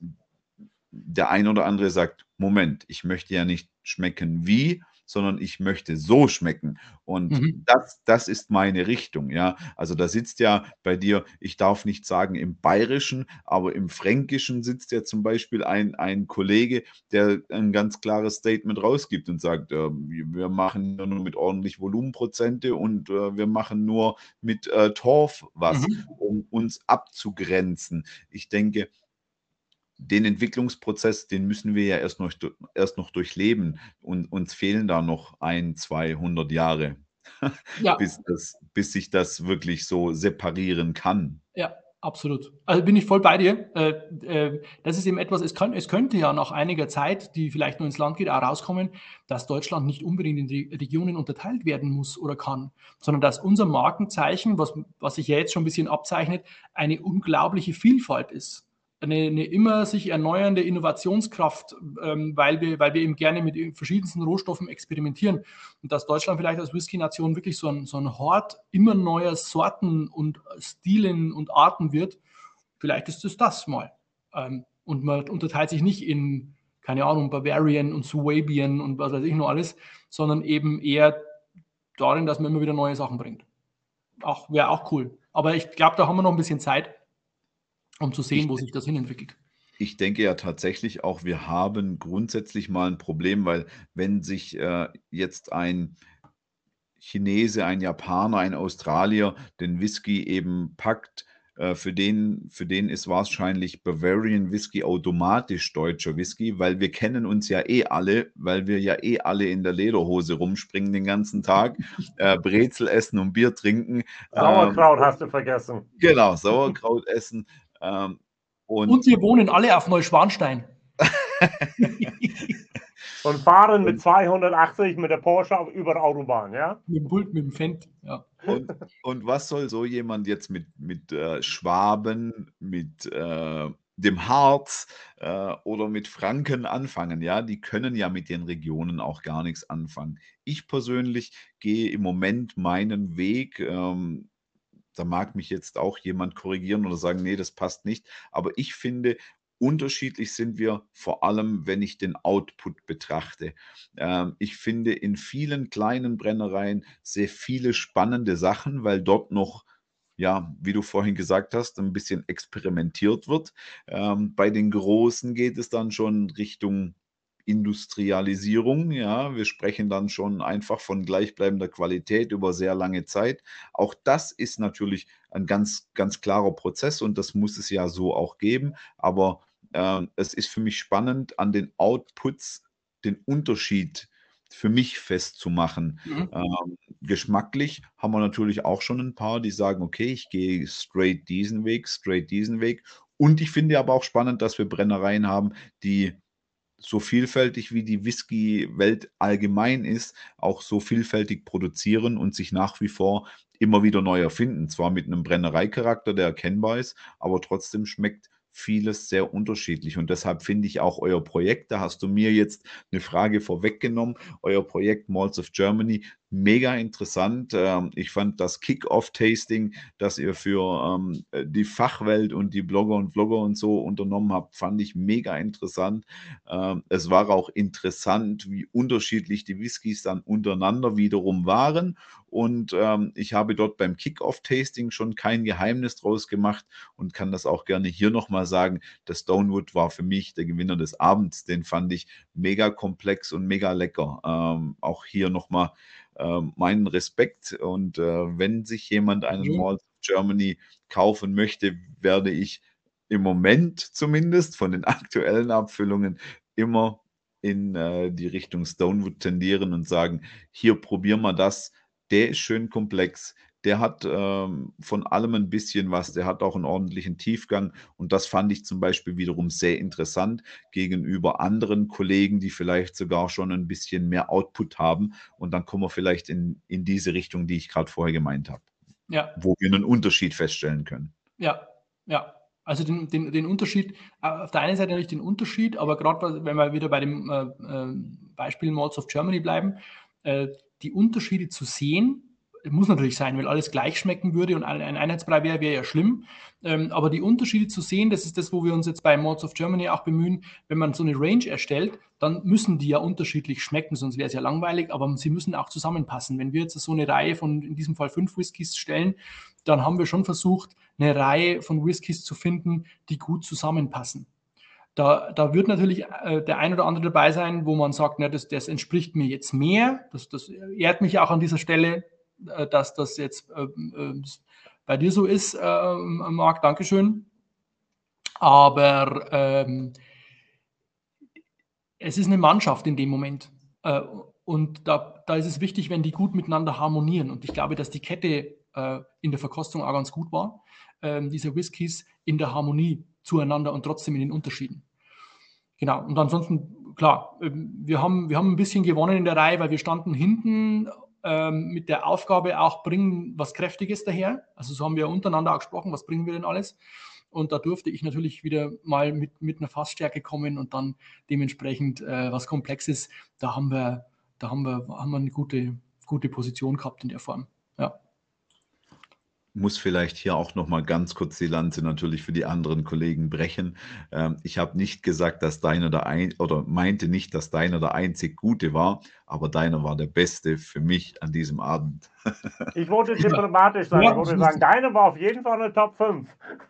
der ein oder andere sagt, Moment, ich möchte ja nicht schmecken wie, sondern ich möchte so schmecken. Und Mhm. das, das ist meine Richtung, ja. Also da sitzt ja bei dir, ich darf nicht sagen im Bayerischen, aber im Fränkischen sitzt ja zum Beispiel ein, ein Kollege, der ein ganz klares Statement rausgibt und sagt, äh, wir machen nur mit ordentlich Volumenprozente und äh, wir machen nur mit äh, Torf was, Mhm. um uns abzugrenzen. Ich denke, den Entwicklungsprozess, den müssen wir ja erst noch, erst noch durchleben und uns fehlen da noch ein, zweihundert Jahre, Ja, bis, das, bis sich das wirklich so separieren kann. ja, absolut. Also bin ich voll bei dir. Äh, äh, das ist eben etwas, es, kann, es könnte ja nach einiger Zeit, die vielleicht nur ins Land geht, auch rauskommen, dass Deutschland nicht unbedingt in die Regionen unterteilt werden muss oder kann, sondern dass unser Markenzeichen, was, was sich ja jetzt schon ein bisschen abzeichnet, eine unglaubliche Vielfalt ist. Eine, eine immer sich erneuernde Innovationskraft, ähm, weil, wir, weil wir eben gerne mit verschiedensten Rohstoffen experimentieren. Und dass Deutschland vielleicht als Whisky-Nation wirklich so ein, so ein Hort immer neuer Sorten und Stilen und Arten wird, vielleicht ist es das mal. Ähm, und man unterteilt sich nicht in, keine Ahnung, Bavarian und Suabian und was weiß ich noch alles, sondern eben eher darin, dass man immer wieder neue Sachen bringt. Auch, wäre auch cool. Aber ich glaube, da haben wir noch ein bisschen Zeit, um zu sehen, Ich, wo sich das hinentwickelt. ich denke ja tatsächlich auch, wir haben grundsätzlich mal ein Problem, weil wenn sich äh, jetzt ein Chinese, ein Japaner, ein Australier den Whisky eben packt, Äh, für den, für den ist wahrscheinlich Bavarian Whisky automatisch deutscher Whisky, weil wir kennen uns ja eh alle, weil wir ja eh alle in der Lederhose rumspringen den ganzen Tag, äh, Brezel essen und Bier trinken. Sauerkraut Ähm, hast du vergessen. genau, Sauerkraut essen. Ähm, und, Und wir wohnen alle auf Neuschwanstein. Und fahren mit zweihundertachtzig mit der Porsche auf- über der Autobahn, ja? Mit dem Pult, mit dem Fendt, ja. Und, und was soll so jemand jetzt mit, mit äh, Schwaben, mit äh, dem Harz äh, oder mit Franken anfangen? Ja, die können ja mit den Regionen auch gar nichts anfangen. Ich persönlich gehe im Moment meinen Weg. Ähm, da mag mich jetzt auch jemand korrigieren oder sagen, nee, das passt nicht. Aber ich finde, unterschiedlich sind wir, vor allem wenn ich den Output betrachte. Ähm, ich finde in vielen kleinen Brennereien sehr viele spannende Sachen, weil dort noch, ja, wie du vorhin gesagt hast, ein bisschen experimentiert wird. Ähm, bei den Großen geht es dann schon Richtung Industrialisierung. Ja, wir sprechen dann schon einfach von gleichbleibender Qualität über sehr lange Zeit. Auch das ist natürlich ein ganz, ganz klarer Prozess und das muss es ja so auch geben. Aber äh, es ist für mich spannend, an den Outputs den Unterschied für mich festzumachen. Mhm. Ähm, geschmacklich haben wir natürlich auch schon ein paar, die sagen, okay, ich gehe straight diesen Weg, straight diesen Weg. Und ich finde aber auch spannend, dass wir Brennereien haben, die so vielfältig wie die Whisky-Welt allgemein ist, auch so vielfältig produzieren und sich nach wie vor immer wieder neu erfinden. Zwar mit einem Brennereicharakter, der erkennbar ist, aber trotzdem schmeckt vieles sehr unterschiedlich. Und deshalb finde ich auch euer Projekt, da hast du mir jetzt eine Frage vorweggenommen, euer Projekt Malts of Germany, mega interessant. Ähm, ich fand das Kick-Off-Tasting, das ihr für ähm, die Fachwelt und die Blogger und Vlogger und so unternommen habt, fand ich mega interessant. Ähm, es war auch interessant, wie unterschiedlich die Whiskys dann untereinander wiederum waren. Und ähm, ich habe dort beim Kick-Off-Tasting schon kein Geheimnis draus gemacht und kann das auch gerne hier nochmal sagen. Der Stonewood war für mich der Gewinner des Abends. Den fand ich mega komplex und mega lecker. Ähm, auch hier nochmal ähm, meinen Respekt. Und äh, wenn sich jemand einen Mhm. Malt of Germany kaufen möchte, werde ich im Moment zumindest von den aktuellen Abfüllungen immer in äh, die Richtung Stonewood tendieren und sagen, hier probier mal das, der ist schön komplex, der hat ähm, von allem ein bisschen was, der hat auch einen ordentlichen Tiefgang und das fand ich zum Beispiel wiederum sehr interessant gegenüber anderen Kollegen, die vielleicht sogar schon ein bisschen mehr Output haben und dann kommen wir vielleicht in, in diese Richtung, die ich gerade vorher gemeint habe, Ja, wo wir einen Unterschied feststellen können. ja, ja. Also den, den, den Unterschied, äh, auf der einen Seite natürlich den Unterschied, aber gerade wenn wir wieder bei dem äh, äh, Beispiel Malts of Germany bleiben, äh, die Unterschiede zu sehen, muss natürlich sein, weil alles gleich schmecken würde und ein ein Einheitsbrei wäre, wäre ja schlimm. Ähm, aber die Unterschiede zu sehen, das ist das, wo wir uns jetzt bei Malts of Germany auch bemühen, wenn man so eine Range erstellt, dann müssen die ja unterschiedlich schmecken, sonst wäre es ja langweilig, aber sie müssen auch zusammenpassen. Wenn wir jetzt so eine Reihe von, in diesem Fall fünf Whiskys stellen, dann haben wir schon versucht, eine Reihe von Whiskys zu finden, die gut zusammenpassen. Da, da wird natürlich äh, der ein oder andere dabei sein, wo man sagt, na, das, das entspricht mir jetzt mehr. Das, das ehrt mich auch an dieser Stelle, äh, dass das jetzt äh, äh, bei dir so ist, äh, Marc, Dankeschön. Aber ähm, es ist eine Mannschaft in dem Moment. Äh, und da, da ist es wichtig, wenn die gut miteinander harmonieren. Und ich glaube, dass die Kette äh, in der Verkostung auch ganz gut war. Ähm, diese Whiskys in der Harmonie zueinander und trotzdem in den Unterschieden. Genau, und ansonsten, klar, wir haben, wir haben ein bisschen gewonnen in der Reihe, weil wir standen hinten ähm, mit der Aufgabe auch, bringen was Kräftiges daher. Also so haben wir untereinander auch gesprochen, was bringen wir denn alles? Und da durfte ich natürlich wieder mal mit, mit einer Fassstärke kommen und dann dementsprechend äh, was Komplexes. Da haben wir, da haben wir, haben wir eine gute, gute Position gehabt in der Form. Ja. Muss vielleicht hier auch noch mal ganz kurz die Lanze natürlich für die anderen Kollegen brechen. Ähm, ich habe nicht gesagt, dass deiner der ein oder meinte nicht, dass deiner der einzig Gute war, aber deiner war der Beste für mich an diesem Abend. Ich wollte diplomatisch sein. Ja, Ich wollte das sagen, ist- deine war auf jeden Fall eine Top fünf.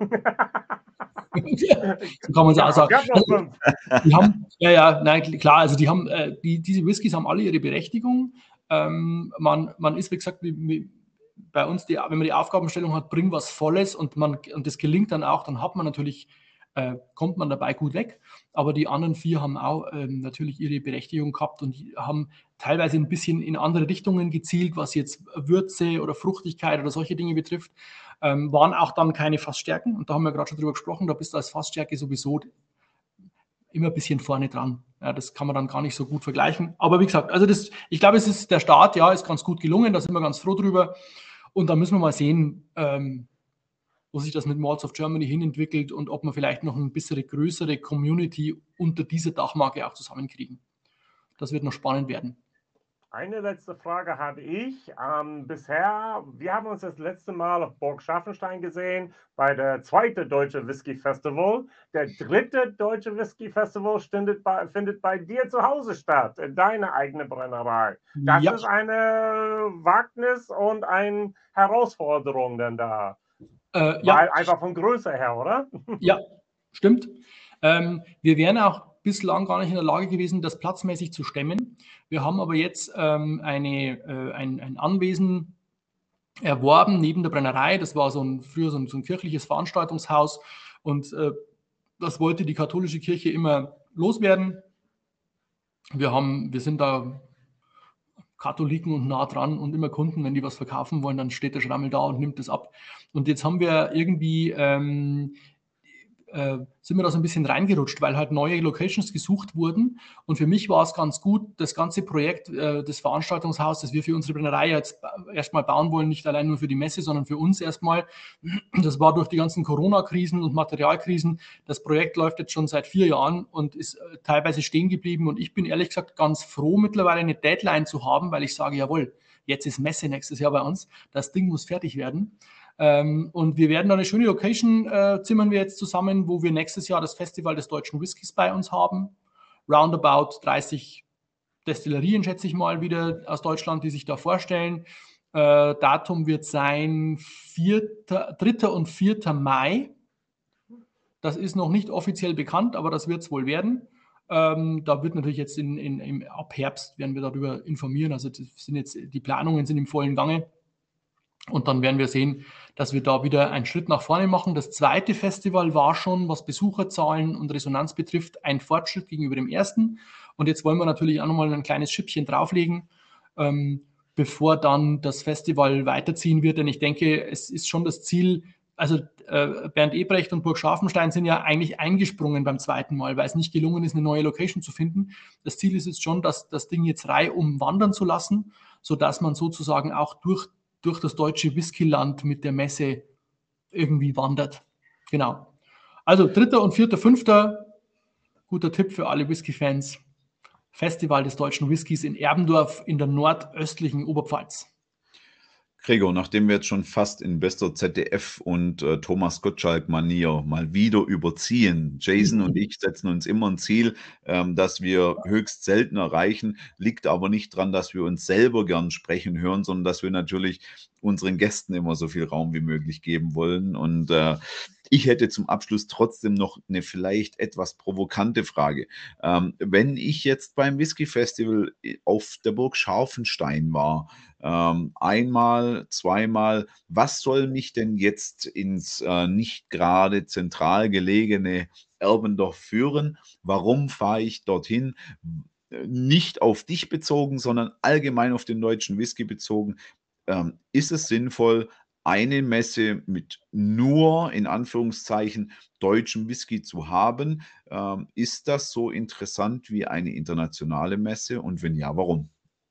So kann man es Ja, auch sagen. ich habe noch fünf. Die haben, ja, ja, nein, klar, also die haben, äh, die, diese Whiskys haben alle ihre Berechtigung. Ähm, man, man ist, wie gesagt, wie, wie bei uns, die, wenn man die Aufgabenstellung hat, bring was Volles und, man, und das gelingt dann auch, dann hat man natürlich, äh, kommt man dabei gut weg. Aber die anderen vier haben auch ähm, natürlich ihre Berechtigung gehabt und haben teilweise ein bisschen in andere Richtungen gezielt, was jetzt Würze oder Fruchtigkeit oder solche Dinge betrifft. Ähm, waren auch dann keine Fassstärken. Und da haben wir gerade schon drüber gesprochen, da bist du als Fassstärke sowieso immer ein bisschen vorne dran. Ja, das kann man dann gar nicht so gut vergleichen. Aber wie gesagt, also das, ich glaube, es ist der Start, ja, ist ganz gut gelungen, da sind wir ganz froh drüber. Und da müssen wir mal sehen, ähm, wo sich das mit Malts of Germany hinentwickelt und ob wir vielleicht noch eine bisschen größere Community unter dieser Dachmarke auch zusammenkriegen. Das wird noch spannend werden. Eine letzte Frage habe ich. Ähm, bisher, wir haben uns das letzte Mal auf Burg Scharfenstein gesehen bei der zweiten Deutsche Whisky Festival. Der dritte Deutsche Whisky Festival findet bei, findet bei dir zu Hause statt, in deiner eigenen Brennerei. Das Ja. ist eine Wagnis und eine Herausforderung denn da. Äh, Weil ja. einfach von Größe her, oder? Ja, stimmt. Ähm, wir wären auch bislang gar nicht in der Lage gewesen, das platzmäßig zu stemmen. Wir haben aber jetzt ähm, eine, äh, ein, ein Anwesen erworben neben der Brennerei. Das war so ein, früher so ein, so ein kirchliches Veranstaltungshaus und äh, das wollte die katholische Kirche immer loswerden. Wir, haben, wir sind da Katholiken und nah dran und immer Kunden, wenn die was verkaufen wollen, dann steht der Schrammel da und nimmt das ab. Und jetzt haben wir irgendwie ähm, äh, sind wir da so ein bisschen reingerutscht, weil halt neue Locations gesucht wurden. Und für mich war es ganz gut, das ganze Projekt, äh, das Veranstaltungshaus, das wir für unsere Brennerei jetzt erstmal bauen wollen, nicht allein nur für die Messe, sondern für uns erstmal. Das war durch die ganzen Corona-Krisen und Materialkrisen. Das Projekt läuft jetzt schon seit vier Jahren und ist äh, teilweise stehen geblieben. Und ich bin ehrlich gesagt ganz froh, mittlerweile eine Deadline zu haben, weil ich sage, jawohl, jetzt ist Messe nächstes Jahr bei uns. Das Ding muss fertig werden. Ähm, und wir werden da eine schöne Location äh, zimmern wir jetzt zusammen, wo wir nächstes Jahr das Festival des deutschen Whiskys bei uns haben. Roundabout dreißig Destillerien, schätze ich mal, wieder aus Deutschland, die sich da vorstellen. Äh, Datum wird sein dritter und vierter Mai. Das ist noch nicht offiziell bekannt, aber das wird es wohl werden. Ähm, da wird natürlich jetzt in, in, im, ab Herbst werden wir darüber informieren. Also das sind jetzt, die Planungen sind im vollen Gange. Und dann werden wir sehen, dass wir da wieder einen Schritt nach vorne machen. Das zweite Festival war schon, was Besucherzahlen und Resonanz betrifft, ein Fortschritt gegenüber dem ersten. Und jetzt wollen wir natürlich auch nochmal ein kleines Schippchen drauflegen, ähm, bevor dann das Festival weiterziehen wird. Denn ich denke, es ist schon das Ziel, also äh, Bernd Ebrecht und Burg Scharfenstein sind ja eigentlich eingesprungen beim zweiten Mal, weil es nicht gelungen ist, eine neue Location zu finden. Das Ziel ist jetzt schon, dass das Ding jetzt reihum wandern zu lassen, sodass man sozusagen auch durch durch das deutsche Whiskyland mit der Messe irgendwie wandert. Genau. Also dritter und vierter, fünfter guter Tipp für alle Whisky-Fans. Festival des deutschen Whiskys in Erbendorf in der nordöstlichen Oberpfalz. Gregor, nachdem wir jetzt schon fast in bester Z D F- und äh, Thomas Gottschalk-Manier mal wieder überziehen, Jason und ich setzen uns immer ein Ziel, ähm, das wir höchst selten erreichen, liegt aber nicht daran, dass wir uns selber gern sprechen hören, sondern dass wir natürlich unseren Gästen immer so viel Raum wie möglich geben wollen. Und äh, ich hätte zum Abschluss trotzdem noch eine vielleicht etwas provokante Frage. Ähm, wenn ich jetzt beim Whisky-Festival auf der Burg Scharfenstein war, ähm, einmal, zweimal, was soll mich denn jetzt ins äh, nicht gerade zentral gelegene Erbendorf führen? Warum fahre ich dorthin? Nicht auf dich bezogen, sondern allgemein auf den deutschen Whisky bezogen. Ähm, ist es sinnvoll, eine Messe mit nur, in Anführungszeichen, deutschem Whisky zu haben? Ähm, ist das so interessant wie eine internationale Messe? Und wenn ja, warum?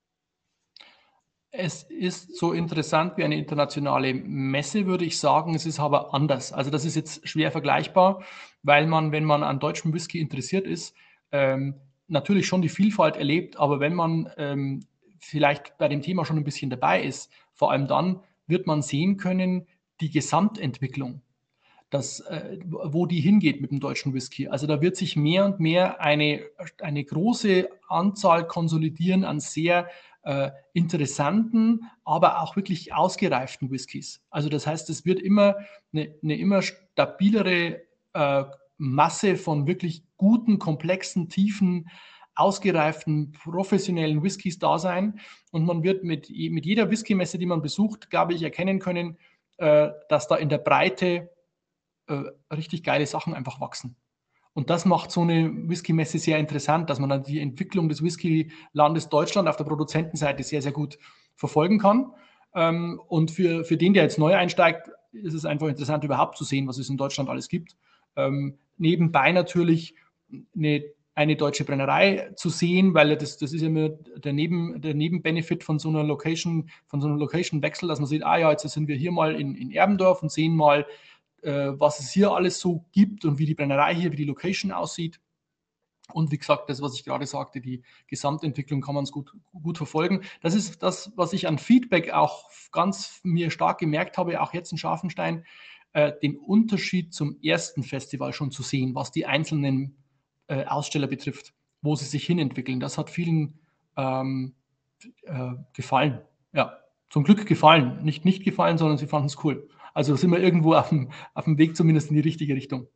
Es ist so interessant wie eine internationale Messe, würde ich sagen. Es ist aber anders. Also das ist jetzt schwer vergleichbar, weil man, wenn man an deutschem Whisky interessiert ist, ähm, natürlich schon die Vielfalt erlebt. Aber wenn man ähm, vielleicht bei dem Thema schon ein bisschen dabei ist, vor allem dann wird man sehen können, die Gesamtentwicklung, das, äh, wo die hingeht mit dem deutschen Whisky. Also da wird sich mehr und mehr eine, eine große Anzahl konsolidieren an sehr äh, interessanten, aber auch wirklich ausgereiften Whiskys. Also das heißt, es wird immer eine, eine immer stabilere äh, Masse von wirklich guten, komplexen, tiefen, ausgereiften, professionellen Whiskys da sein. Und man wird mit, mit jeder Whisky-Messe, die man besucht, glaube ich, erkennen können, äh, dass da in der Breite äh, richtig geile Sachen einfach wachsen. Und das macht so eine Whisky-Messe sehr interessant, dass man dann die Entwicklung des Whisky-Landes Deutschland auf der Produzentenseite sehr, sehr gut verfolgen kann. Ähm, und für, für den, der jetzt neu einsteigt, ist es einfach interessant, überhaupt zu sehen, was es in Deutschland alles gibt. Ähm, nebenbei natürlich eine, eine deutsche Brennerei zu sehen, weil das, das ist ja immer der, Neben, der Nebenbenefit von so einer Location, von so einem Location-Wechsel, dass man sieht, ah ja, jetzt sind wir hier mal in, in Erbendorf und sehen mal, äh, was es hier alles so gibt und wie die Brennerei hier, wie die Location aussieht. Und wie gesagt, das, was ich gerade sagte, die Gesamtentwicklung kann man es gut, gut verfolgen. Das ist das, was ich an Feedback auch ganz mir stark gemerkt habe, auch jetzt in Scharfenstein, äh, den Unterschied zum ersten Festival schon zu sehen, was die einzelnen äh, Aussteller betrifft, wo sie sich hinentwickeln. Das hat vielen ähm, äh, gefallen. Ja, zum Glück gefallen. Nicht nicht gefallen, sondern sie fanden es cool. Also sind wir irgendwo auf dem, auf dem Weg zumindest in die richtige Richtung.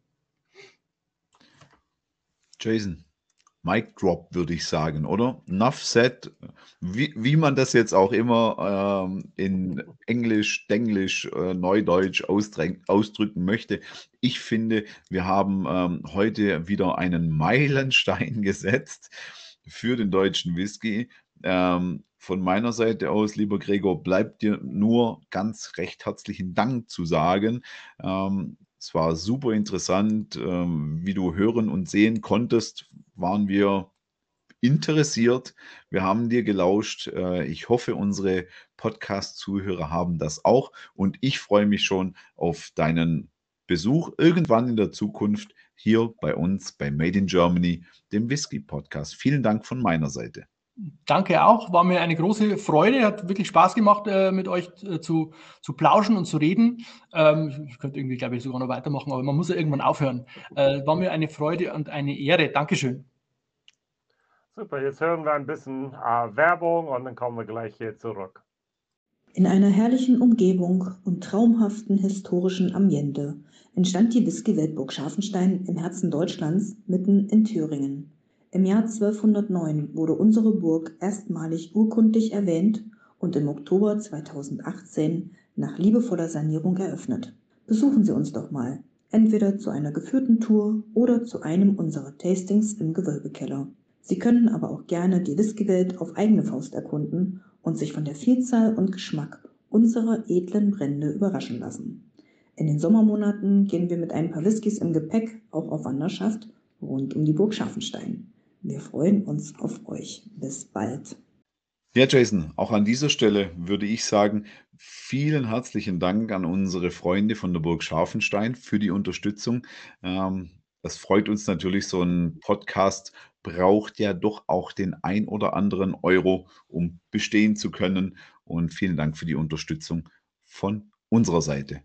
Jason, Mic Drop würde ich sagen, oder? Enough said, wie, wie man das jetzt auch immer ähm, in Englisch, Denglisch, äh, Neudeutsch ausdrücken, ausdrücken möchte. Ich finde, wir haben ähm, heute wieder einen Meilenstein gesetzt für den deutschen Whisky. Ähm, von meiner Seite aus, lieber Gregor, bleibt dir nur ganz recht herzlichen Dank zu sagen. Ähm, es war super interessant, ähm, wie du hören und sehen konntest, waren wir interessiert. Wir haben dir gelauscht. Äh, ich hoffe, unsere Podcast-Zuhörer haben das auch. Und ich freue mich schon auf deinen Besuch irgendwann in der Zukunft hier bei uns bei Made in Germany, dem Whisky-Podcast. Vielen Dank von meiner Seite. Danke auch, war mir eine große Freude, hat wirklich Spaß gemacht, äh, mit euch äh, zu, zu plauschen und zu reden. Ähm, ich könnte irgendwie, glaube ich, sogar noch weitermachen, aber man muss ja irgendwann aufhören. Äh, war mir eine Freude und eine Ehre. Dankeschön. Super, jetzt hören wir ein bisschen äh, Werbung und dann kommen wir gleich hier zurück. In einer herrlichen Umgebung und traumhaften historischen Ambiente entstand die Whisky-Weltburg Scharfenstein im Herzen Deutschlands, mitten in Thüringen. Im Jahr zwölfhundertneun wurde unsere Burg erstmalig urkundlich erwähnt und im Oktober zweitausendachtzehn nach liebevoller Sanierung eröffnet. Besuchen Sie uns doch mal, entweder zu einer geführten Tour oder zu einem unserer Tastings im Gewölbekeller. Sie können aber auch gerne die Whiskywelt auf eigene Faust erkunden und sich von der Vielzahl und Geschmack unserer edlen Brände überraschen lassen. In den Sommermonaten gehen wir mit ein paar Whiskys im Gepäck auch auf Wanderschaft rund um die Burg Scharfenstein. Wir freuen uns auf euch. Bis bald. Ja, Jason, auch an dieser Stelle würde ich sagen, vielen herzlichen Dank an unsere Freunde von der Burg Scharfenstein für die Unterstützung. Ähm, das freut uns natürlich, so ein Podcast braucht ja doch auch den ein oder anderen Euro, um bestehen zu können. Und vielen Dank für die Unterstützung von unserer Seite.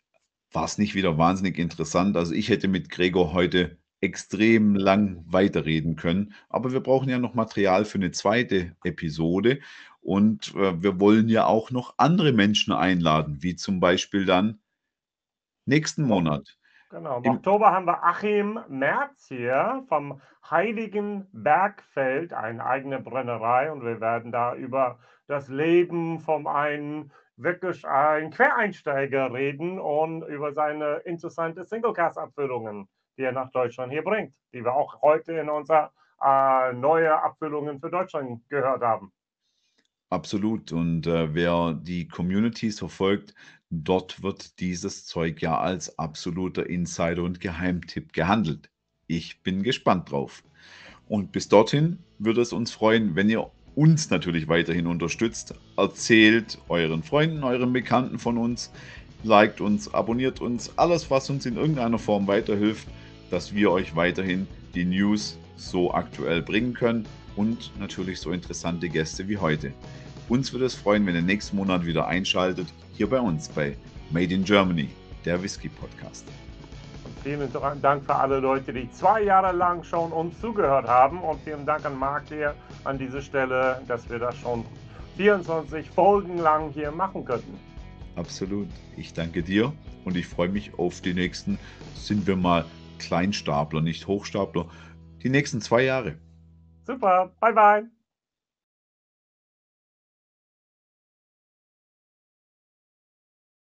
War es nicht wieder wahnsinnig interessant? Also ich hätte mit Gregor heute extrem lang weiterreden können, aber wir brauchen ja noch Material für eine zweite Episode und äh, wir wollen ja auch noch andere Menschen einladen, wie zum Beispiel dann nächsten Monat. Genau, im Im- Oktober haben wir Achim Merz hier vom Heiligen Bergfeld, eine eigene Brennerei, und wir werden da über das Leben von einem wirklich ein Quereinsteiger reden und über seine interessante Single-Cask-Abfüllungen, die er nach Deutschland hier bringt, die wir auch heute in unserer äh, neue Abfüllungen für Deutschland gehört haben. Absolut. Und äh, wer die Communities verfolgt, dort wird dieses Zeug ja als absoluter Insider und Geheimtipp gehandelt. Ich bin gespannt drauf. Und bis dorthin würde es uns freuen, wenn ihr uns natürlich weiterhin unterstützt. Erzählt euren Freunden, euren Bekannten von uns, liked uns, abonniert uns, alles, was uns in irgendeiner Form weiterhilft, dass wir euch weiterhin die News so aktuell bringen können und natürlich so interessante Gäste wie heute. Uns würde es freuen, wenn ihr nächsten Monat wieder einschaltet, hier bei uns bei Made in Germany, der Whisky Podcast. Vielen Dank für alle Leute, die zwei Jahre lang schon uns zugehört haben, und vielen Dank an Marc hier an dieser Stelle, dass wir das schon vierundzwanzig Folgen lang hier machen könnten. Absolut. Ich danke dir und ich freue mich auf die nächsten, sind wir mal Kleinstapler, nicht Hochstapler, die nächsten zwei Jahre. Super, bye bye.